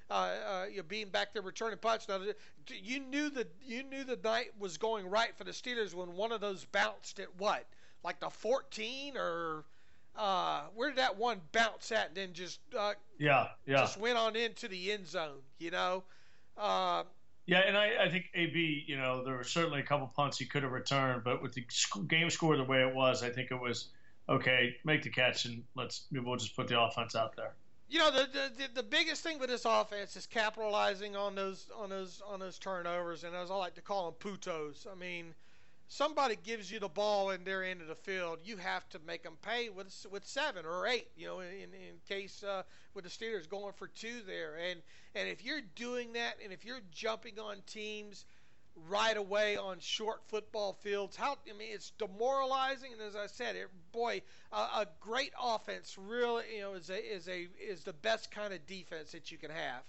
uh, uh, you know, being back there returning punts. Now, you knew the you knew the night was going right for the Steelers when one of those bounced at what, like the fourteen or uh, where did that one bounce at and then just uh, yeah yeah just went on into the end zone, you know. Uh, Yeah, and I, I think A B, you know, there were certainly a couple punts he could have returned, but with the game score the way it was, I think it was, okay, make the catch and let's we'll just put the offense out there. You know, the, the the biggest thing with this offense is capitalizing on those on those on those turnovers, and as I like to call them, putos. I mean, somebody gives you the ball in their end of the field, you have to make them pay with with seven or eight. You know, in in case uh, with the Steelers going for two there, and and if you're doing that, and if you're jumping on teams right away on short football fields, how I mean, it's demoralizing. And as I said, it, boy, a, a great offense really, you know, is a is a is the best kind of defense that you can have.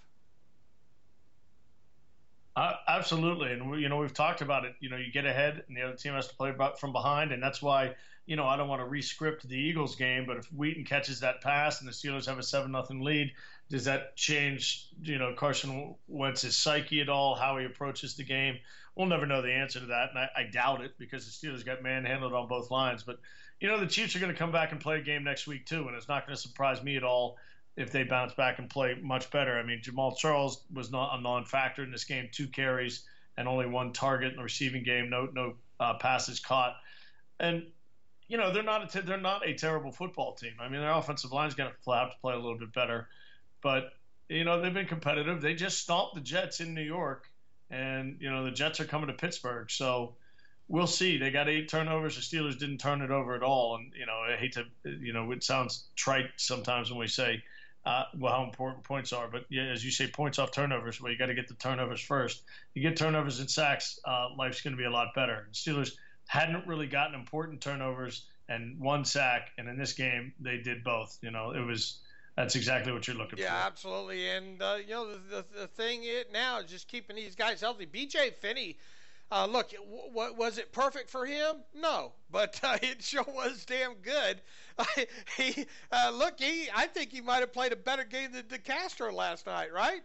Uh, absolutely, and we, you know we've talked about it. You know, you get ahead, and the other team has to play from behind, and that's why you know I don't want to re-script the Eagles game. But if Wheaton catches that pass and the Steelers have a seven nothing lead, does that change you know Carson Wentz's psyche at all? How he approaches the game? We'll never know the answer to that, and I, I doubt it because the Steelers got manhandled on both lines. But you know the Chiefs are going to come back and play a game next week too, and it's not going to surprise me at all if they bounce back and play much better. I mean, Jamal Charles was not a non-factor in this game, two carries and only one target in the receiving game, no no uh, passes caught. And, you know, they're not a t- they're not a terrible football team. I mean, their offensive line is going to have to play a little bit better. But, you know, they've been competitive. They just stomped the Jets in New York, and, you know, the Jets are coming to Pittsburgh. So we'll see. They got eight turnovers. The Steelers didn't turn it over at all. And, you know, I hate to, you know, it sounds trite sometimes when we say – Uh, well, how important points are. But, yeah, as you say, points off turnovers, well, you got to get the turnovers first. You get turnovers and sacks, uh, life's going to be a lot better. And Steelers hadn't really gotten important turnovers and one sack, and in this game they did both. You know, it was that's exactly what you're looking yeah, for. Yeah, absolutely. And, uh, you know, the, the, the thing it now is just keeping these guys healthy. B J Finney, Uh, look, w- w- was it perfect for him? No, but uh, it sure was damn good. he uh, look, he I think he might have played a better game than DeCastro last night, right?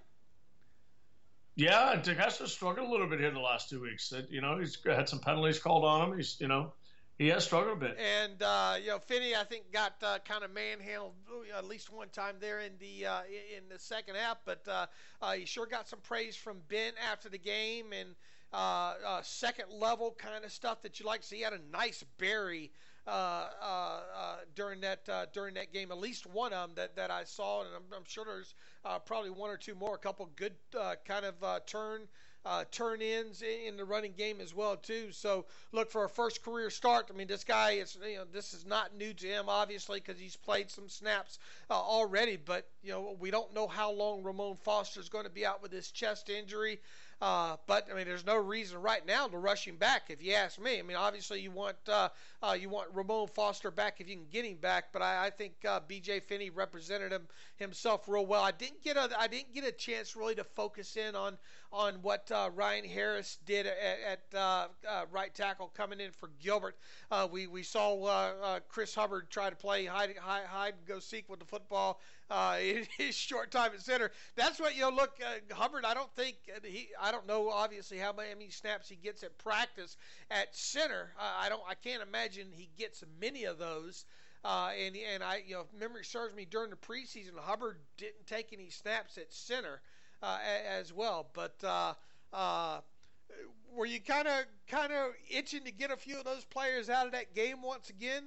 Yeah, DeCastro struggled a little bit here the last two weeks. You know, he's had some penalties called on him. He's, you know, he has struggled a bit. And uh, you know, Finney, I think got uh, kind of manhandled at least one time there in the uh, in the second half. But uh, uh, he sure got some praise from Ben after the game and. Uh, uh, second level kind of stuff that you like to see. He had a nice berry uh, uh, uh, during that uh, during that game. At least one of them that, that I saw, and I'm, I'm sure there's uh, probably one or two more. A couple good uh, kind of uh, turn uh, turn ins in the running game as well too. So look for a first career start. I mean, this guy is you know this is not new to him obviously because he's played some snaps uh, already. But you know we don't know how long Ramon Foster is going to be out with his chest injury. Uh, but I mean, there's no reason right now to rush him back. If you ask me, I mean, obviously you want uh, uh, you want Ramon Foster back if you can get him back. But I, I think uh, B J Finney represented him himself real well. I didn't get a I didn't get a chance really to focus in on on what uh, Ryan Harris did at, at uh, uh, right tackle coming in for Gilbert. Uh, we we saw uh, uh, Chris Hubbard try to play hide hide, hide and go seek with the football. Uh, in his short time at center, that's what you know. Look, uh, Hubbard. I don't think he. I don't know. Obviously, how many snaps he gets at practice at center. Uh, I don't. I can't imagine he gets many of those. Uh, and and I, you know, if memory serves me, during the preseason, Hubbard didn't take any snaps at center uh, as well. But uh, uh, were you kind of kind of itching to get a few of those players out of that game once again?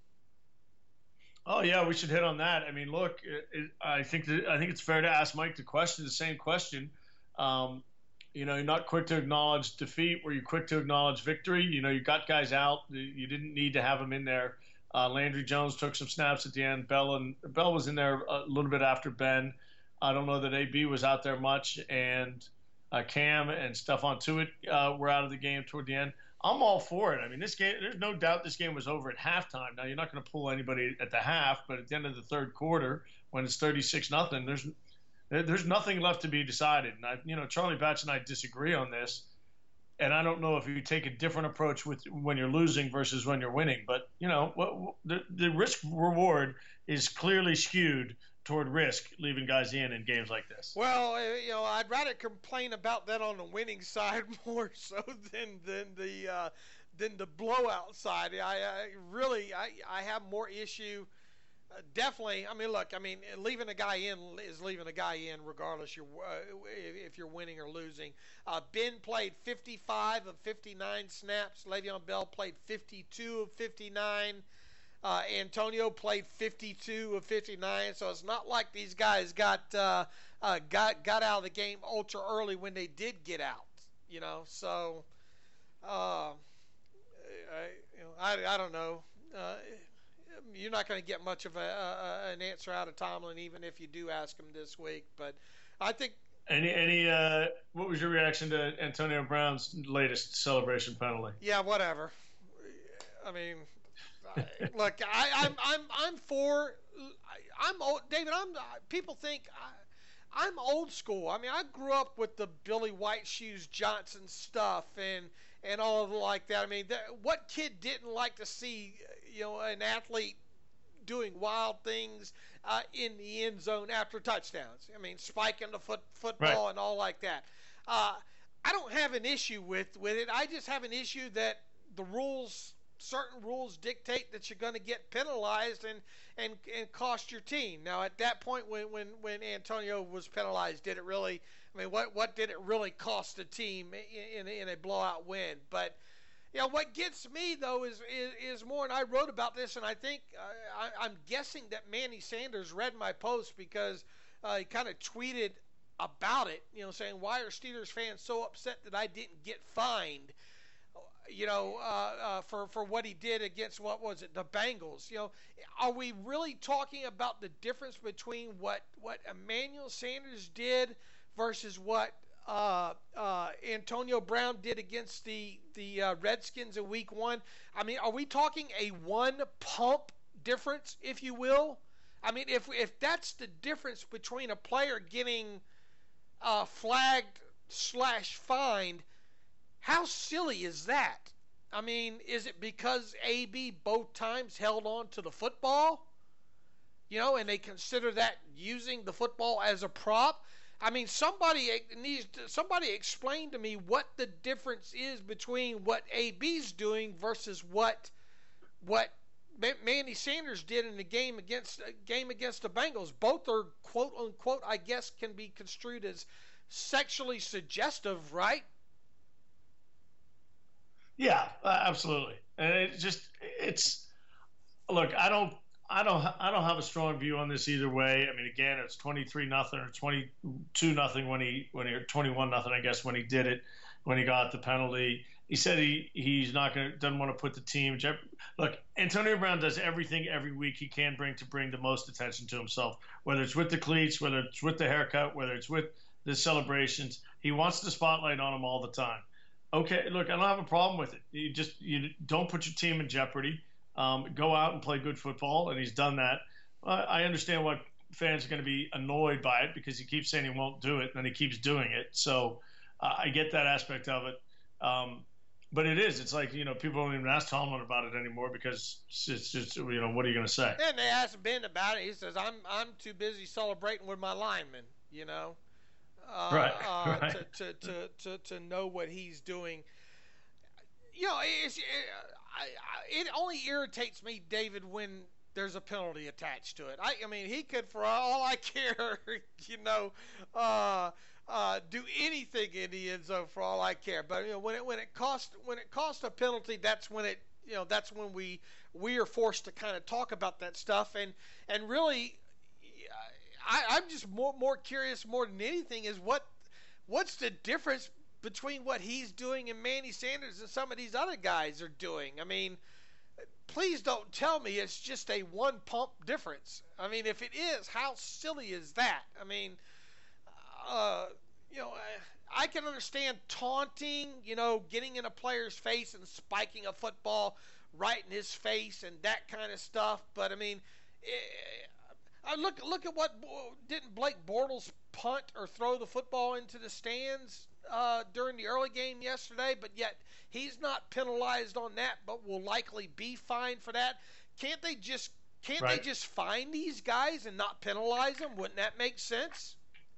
Oh yeah, we should hit on that. I mean, look, it, it, I think that, I think it's fair to ask Mike the question, the same question. Um, you know, you're not quick to acknowledge defeat. Were you quick to acknowledge victory? You know, you got guys out. You didn't need to have them in there. Uh, Landry Jones took some snaps at the end. Bell and Bell was in there a little bit after Ben. I don't know that A B was out there much, and uh, Cam and Stephon Tuitt uh, were out of the game toward the end. I'm all for it. I mean, this game, there's no doubt this game was over at halftime. Now, you're not going to pull anybody at the half, but at the end of the third quarter, when it's thirty-six nothing, there's there's nothing left to be decided. And, I, you know, Charlie Batch and I disagree on this. and I don't know if you take a different approach with when you're losing versus when you're winning. But you know, what, the the risk reward is clearly skewed toward risk, leaving guys in in games like this. Well, uh, you know, I'd rather complain about that on the winning side more so than than the uh, than the blowout side. I, I really I, I have more issue. Uh, definitely. I mean, look. I mean, leaving a guy in is leaving a guy in, regardless you're uh, if you're winning or losing. Uh, Ben played fifty-five of fifty-nine snaps. Le'Veon Bell played fifty-two of fifty-nine. Uh, Antonio played fifty-two of fifty-nine. So it's not like these guys got uh, uh, got got out of the game ultra early when they did get out. You know, so uh, I, you know, I I don't know. Uh, You're not going to get much of a, a, an answer out of Tomlin, even if you do ask him this week. But I think any any uh, what was your reaction to Antonio Brown's latest celebration penalty? Yeah, whatever. I mean, look, I, I'm I'm I'm for I'm old, David. I'm people think I, I'm old school. I mean, I grew up with the Billy White Shoes Johnson stuff and and all of like that. I mean, that, what kid didn't like to see, you know, an athlete doing wild things uh, in the end zone after touchdowns? I mean, spiking the foot football right. and all like that. Uh, I don't have an issue with, with it. I just have an issue that the rules, certain rules dictate that you're going to get penalized and, and, and cost your team. Now, at that point when, when, when Antonio was penalized, did it really – I mean, what, what did it really cost the team in, in, in a blowout win? But – you know, what gets me, though, is, is, is more, and I wrote about this, and I think, uh, I, I'm guessing that Manny Sanders read my post because uh, he kind of tweeted about it, you know, saying, why are Steelers fans so upset that I didn't get fined, you know, uh, uh, for, for what he did against, what was it, the Bengals? You know, are we really talking about the difference between what, what Emmanuel Sanders did versus what Uh, uh, Antonio Brown did against the the uh, Redskins in Week One? I mean, are we talking a one pump difference, if you will? I mean, if if that's the difference between a player getting uh, flagged slash fined, how silly is that? I mean, is it because A B both times held on to the football? You know, and they consider that using the football as a prop? I mean, somebody needs to, somebody explain to me what the difference is between what A B's doing versus what what Manny Sanders did in the game against game against the Bengals. Both are quote unquote, I guess, can be construed as sexually suggestive, right? Yeah, uh, absolutely. And it just it's look, I don't. I don't. I don't have a strong view on this either way. I mean, again, it's twenty-three nothing or twenty-two nothing when he when he or twenty-one nothing, I guess, when he did it, when he got the penalty. He said he he's not going to doesn't want to put the team. Look, Antonio Brown does everything every week he can bring to bring the most attention to himself. Whether it's with the cleats, whether it's with the haircut, whether it's with the celebrations, he wants the spotlight on him all the time. Okay, look, I don't have a problem with it. You just you don't put your team in jeopardy. Um, go out and play good football, and he's done that. Uh, I understand why fans are going to be annoyed by it because he keeps saying he won't do it, and then he keeps doing it. So uh, I get that aspect of it. Um, but it is. It's like, you know, people don't even ask Tomlin about it anymore because it's just, you know, what are you going to say? And they asked Ben about it. He says, I'm I'm too busy celebrating with my linemen, you know, uh, right, uh, right. To, to, to, to, to know what he's doing. You know, it's, it, I, I, it only irritates me, David, when there's a penalty attached to it. I, I mean, he could, for all I care, you know, uh, uh, do anything in the end zone for all I care. But you know, when it when it costs when it costs a penalty, that's when it you know that's when we we are forced to kind of talk about that stuff. And and really, I, I'm just more more curious more than anything is what what's the difference between what he's doing and Manny Sanders and some of these other guys are doing. I mean, please don't tell me it's just a one pump difference. I mean, if it is, how silly is that? I mean, uh, you know, I, I can understand taunting, you know, getting in a player's face and spiking a football right in his face and that kind of stuff. But I mean, I look look at what didn't Blake Bortles punt or throw the football into the stands? uh, during the early game yesterday, but yet he's not penalized on that, but will likely be fined for that. Can't they just can't right. they just fine these guys and not penalize them? Wouldn't that make sense?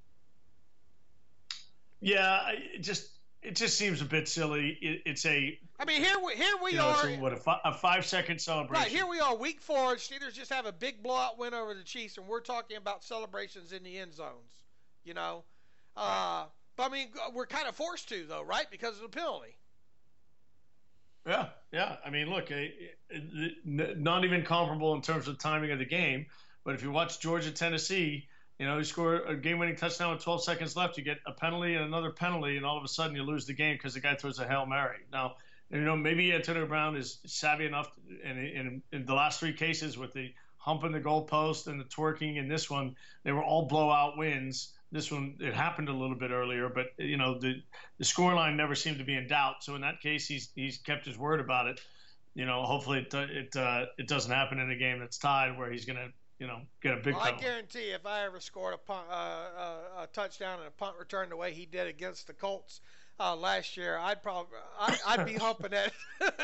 Yeah, it just it just seems a bit silly. It, it's a. I mean, here we here we you know, are. a, what a, fi- a five second celebration. Right here we are, week four. Steelers just have a big blowout win over the Chiefs, and we're talking about celebrations in the end zones. You know, uh, but I mean, we're kind of forced to though, right? Because of the penalty. Yeah, yeah. I mean, look, it, it, not even comparable in terms of timing of the game. But if you watch Georgia Tennessee. You know, you score a game-winning touchdown with twelve seconds left. You get a penalty and another penalty, and all of a sudden you lose the game because the guy throws a Hail Mary. Now, you know, maybe Antonio Brown is savvy enough in, in, in the last three cases with the humping the goalpost and the twerking and this one, they were all blowout wins. This one, it happened a little bit earlier, but, you know, the, the scoreline never seemed to be in doubt. So in that case, he's he's kept his word about it. You know, hopefully it, it, uh, it doesn't happen in a game that's tied where he's going to, you know, get a big well, penalty. I guarantee if I ever scored a, punt, uh, uh, a touchdown and a punt return the way he did against the Colts uh, last year, I'd probably I'd, I'd be humping that.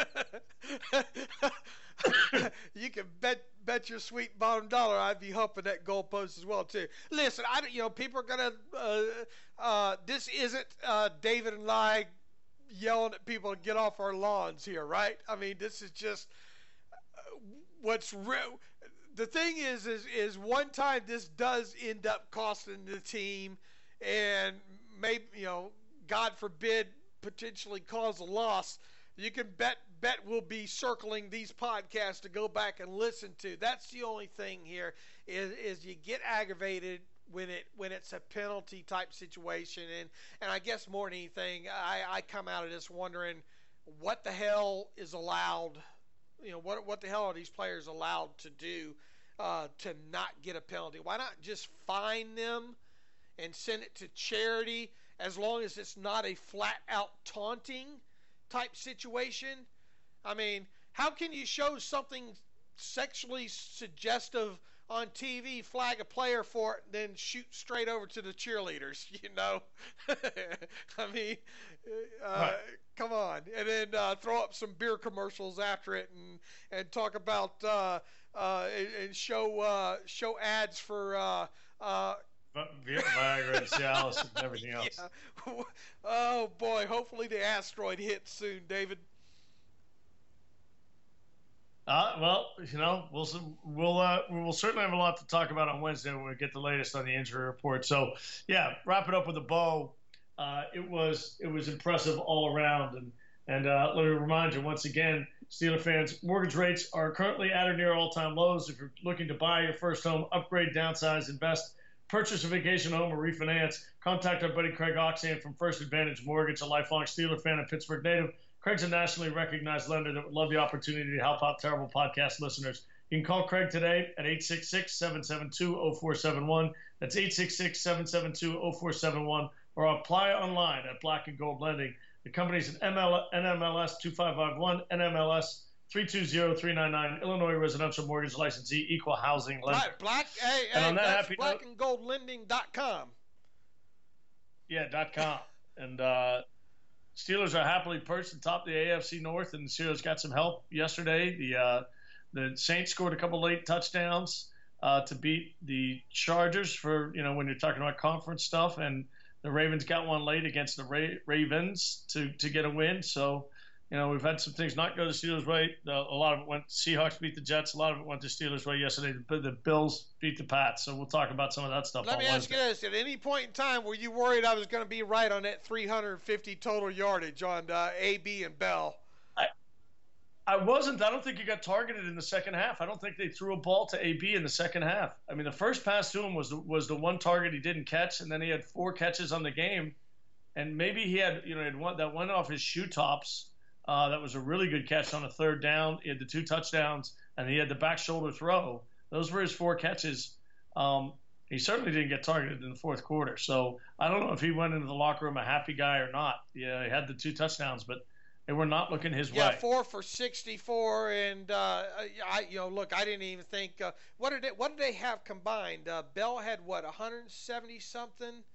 You can bet bet your sweet bottom dollar I'd be humping that goalpost as well too. Listen, I you know people are gonna uh, uh, this isn't uh, David and I yelling at people to get off our lawns here, right? I mean, this is just uh, what's real. The thing is, is, is one time this does end up costing the team, and maybe you know, God forbid, potentially cause a loss. You can bet bet we'll be circling these podcasts to go back and listen to. That's the only thing here is is you get aggravated when it when it's a penalty type situation, and and I guess more than anything, I I come out of this wondering what the hell is allowed. You know, what what the hell are these players allowed to do uh, to not get a penalty? Why not just fine them and send it to charity as long as it's not a flat-out taunting type situation? I mean, how can you show something sexually suggestive on T V, flag a player for it, then shoot straight over to the cheerleaders, you know? I mean, uh, right. Come on. And then uh, throw up some beer commercials after it and, and talk about uh, uh, and, and show uh, show ads for uh, uh, Viagra and Cialis and everything else. Yeah. Oh, boy. Hopefully the asteroid hits soon, David. Uh, well, you know, we'll we'll uh, we'll certainly have a lot to talk about on Wednesday when we get the latest on the injury report. So, yeah, wrap it up with a bow. Uh, it was it was impressive all around, and and uh, let me remind you once again, Steeler fans, mortgage rates are currently at or near all-time lows. If you're looking to buy your first home, upgrade, downsize, invest, purchase a vacation home, or refinance, contact our buddy Craig Oxan from First Advantage Mortgage, a lifelong Steeler fan and Pittsburgh native. Craig's a nationally recognized lender that would love the opportunity to help out terrible podcast listeners. You can call Craig today at eight six six, seven seven two, zero four seven one. That's eight six six, seven seven two, zero four seven one. Or apply online at Black and Gold Lending. The company's an N M L S two five five one, N M L S three two zero three nine nine, Illinois residential mortgage licensee, equal housing lender. Right, Black, hey, and hey, on that that's happy black note, and gold lending dot com. Yeah, dot com. And uh, Steelers are happily perched atop the A F C North, and the Steelers got some help yesterday. The uh, the Saints scored a couple late touchdowns uh, to beat the Chargers for, you know, when you're talking about conference stuff, and the Ravens got one late against the Ra- Ravens to, to get a win. So, you know, we've had some things not go the Steelers' way. The, a lot of it went – Seahawks beat the Jets. A lot of it went the Steelers' way yesterday. The, the Bills beat the Pats. So we'll talk about some of that stuff. Let me ask Wednesday. you this. At any point in time, were you worried I was going to be right on that three hundred fifty total yardage on uh, A B and Bell? I, I wasn't. I don't think he got targeted in the second half. I don't think they threw a ball to A B in the second half. I mean, the first pass to him was the, was the one target he didn't catch, and then he had four catches on the game. And maybe he had, you know, had one that went off his shoe tops. Uh, that was a really good catch on a third down. He had the two touchdowns, and he had the back shoulder throw. Those were his four catches. Um, he certainly didn't get targeted in the fourth quarter. So I don't know if he went into the locker room a happy guy or not. Yeah, he had the two touchdowns, but they were not looking his yeah, way. Yeah, four for sixty-four, and uh, I, you know, look, I didn't even think. Uh, what did it? What did they have combined? Uh, Bell had what, one hundred seventy something,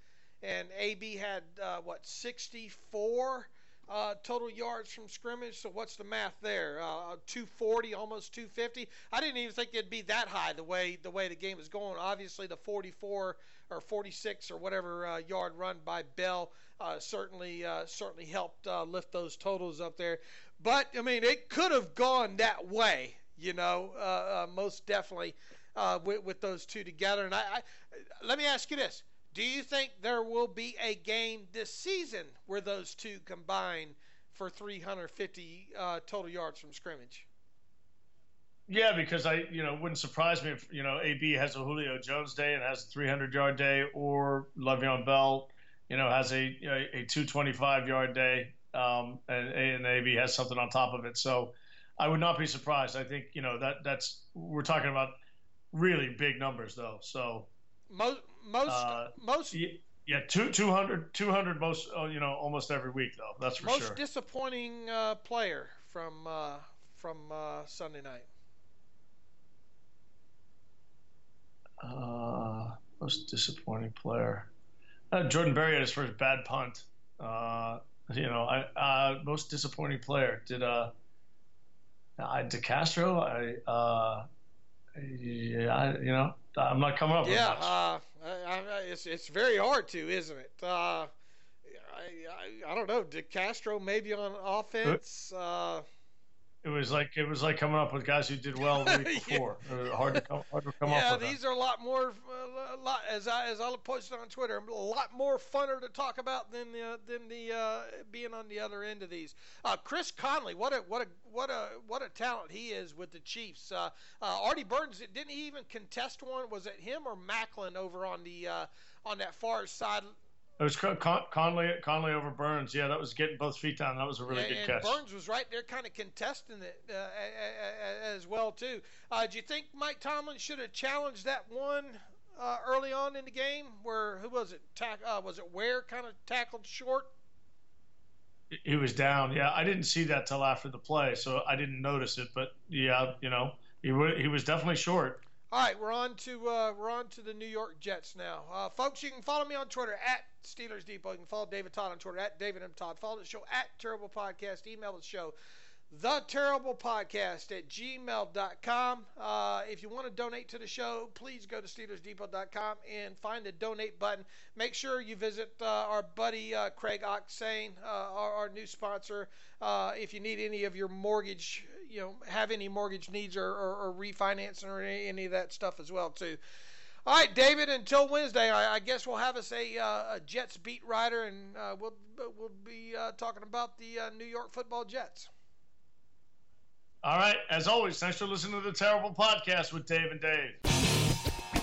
and A B had uh, what sixty-four uh, total yards from scrimmage. So what's the math there? Uh, two forty, almost two fifty. I didn't even think it'd be that high the way the way the game is going. Obviously, the forty-four or forty-six or whatever uh, yard run by Bell uh, certainly uh, certainly helped uh, lift those totals up there. But I mean, it could have gone that way, you know, uh, uh, most definitely uh, with, with those two together. And I, I let me ask you this. Do you think there will be a game this season where those two combine for three hundred fifty uh, total yards from scrimmage? Yeah, because I, you know, it wouldn't surprise me if, you know, A B has a Julio Jones day and has a three hundred yard day, or Le'Veon Bell, you know, has a you know, a two twenty-five yard day, um, and, and A B has something on top of it. So I would not be surprised. I think, you know, that that's we're talking about really big numbers, though. So. Most, most, uh, most. Yeah, two, two hundred, two hundred most, uh, you know, almost every week, though. That's for most sure. Most disappointing uh, player from uh, from uh, Sunday night. Uh, most disappointing player. Uh, Jordan Berry had his first bad punt. Uh, you know, I uh, most disappointing player did uh, I DeCastro. I uh, yeah, I, you know. I'm not coming up with yeah, much. Uh, I, I, it's it's very hard to, isn't it? Uh, I, I I don't know. DeCastro maybe on offense. Uh, it was like it was like coming up with guys who did well the week before. yeah. It was hard to come hard to come yeah, up with. Yeah, these them. are a lot more. A lot as I as I posted on Twitter, a lot more funner to talk about than the than the uh, being on the other end of these. Uh, Chris Conley, what a what a what a what a talent he is with the Chiefs. Uh, uh, Artie Burns, didn't he even contest one? Was it him or Macklin over on the uh, on that far side? It was Con- Conley Conley over Burns. Yeah, that was getting both feet down. That was a really and, good and catch. Burns was right there, kind of contesting it uh, as well too. Uh, do you think Mike Tomlin should have challenged that one uh, early on in the game, where who was it? Tack, uh, was it Ware kind of tackled short? He was down. Yeah, I didn't see that till after the play, so I didn't notice it. But yeah, you know, he w- he was definitely short. All right, we're on to uh, we're on to the New York Jets now, uh, folks. You can follow me on Twitter at Steelers Depot. You can follow David Todd on Twitter at David M Todd. Follow the show at Terrible Podcast. Email the show, the Terrible Podcast at gmail dot com. Uh, if you want to donate to the show, please go to Steelers Depot dot com and find the donate button. Make sure you visit uh, our buddy uh, Craig Oxane, uh, our, our new sponsor. Uh, if you need any of your mortgage, you know, have any mortgage needs or, or, or refinancing or any, any of that stuff as well too. All right, David. Until Wednesday, I, I guess we'll have us a, uh, a Jets beat writer, and uh, we'll we'll be uh, talking about the uh, New York Football Jets. All right. As always, thanks for listening to the Terrible Podcast with Dave and Dave.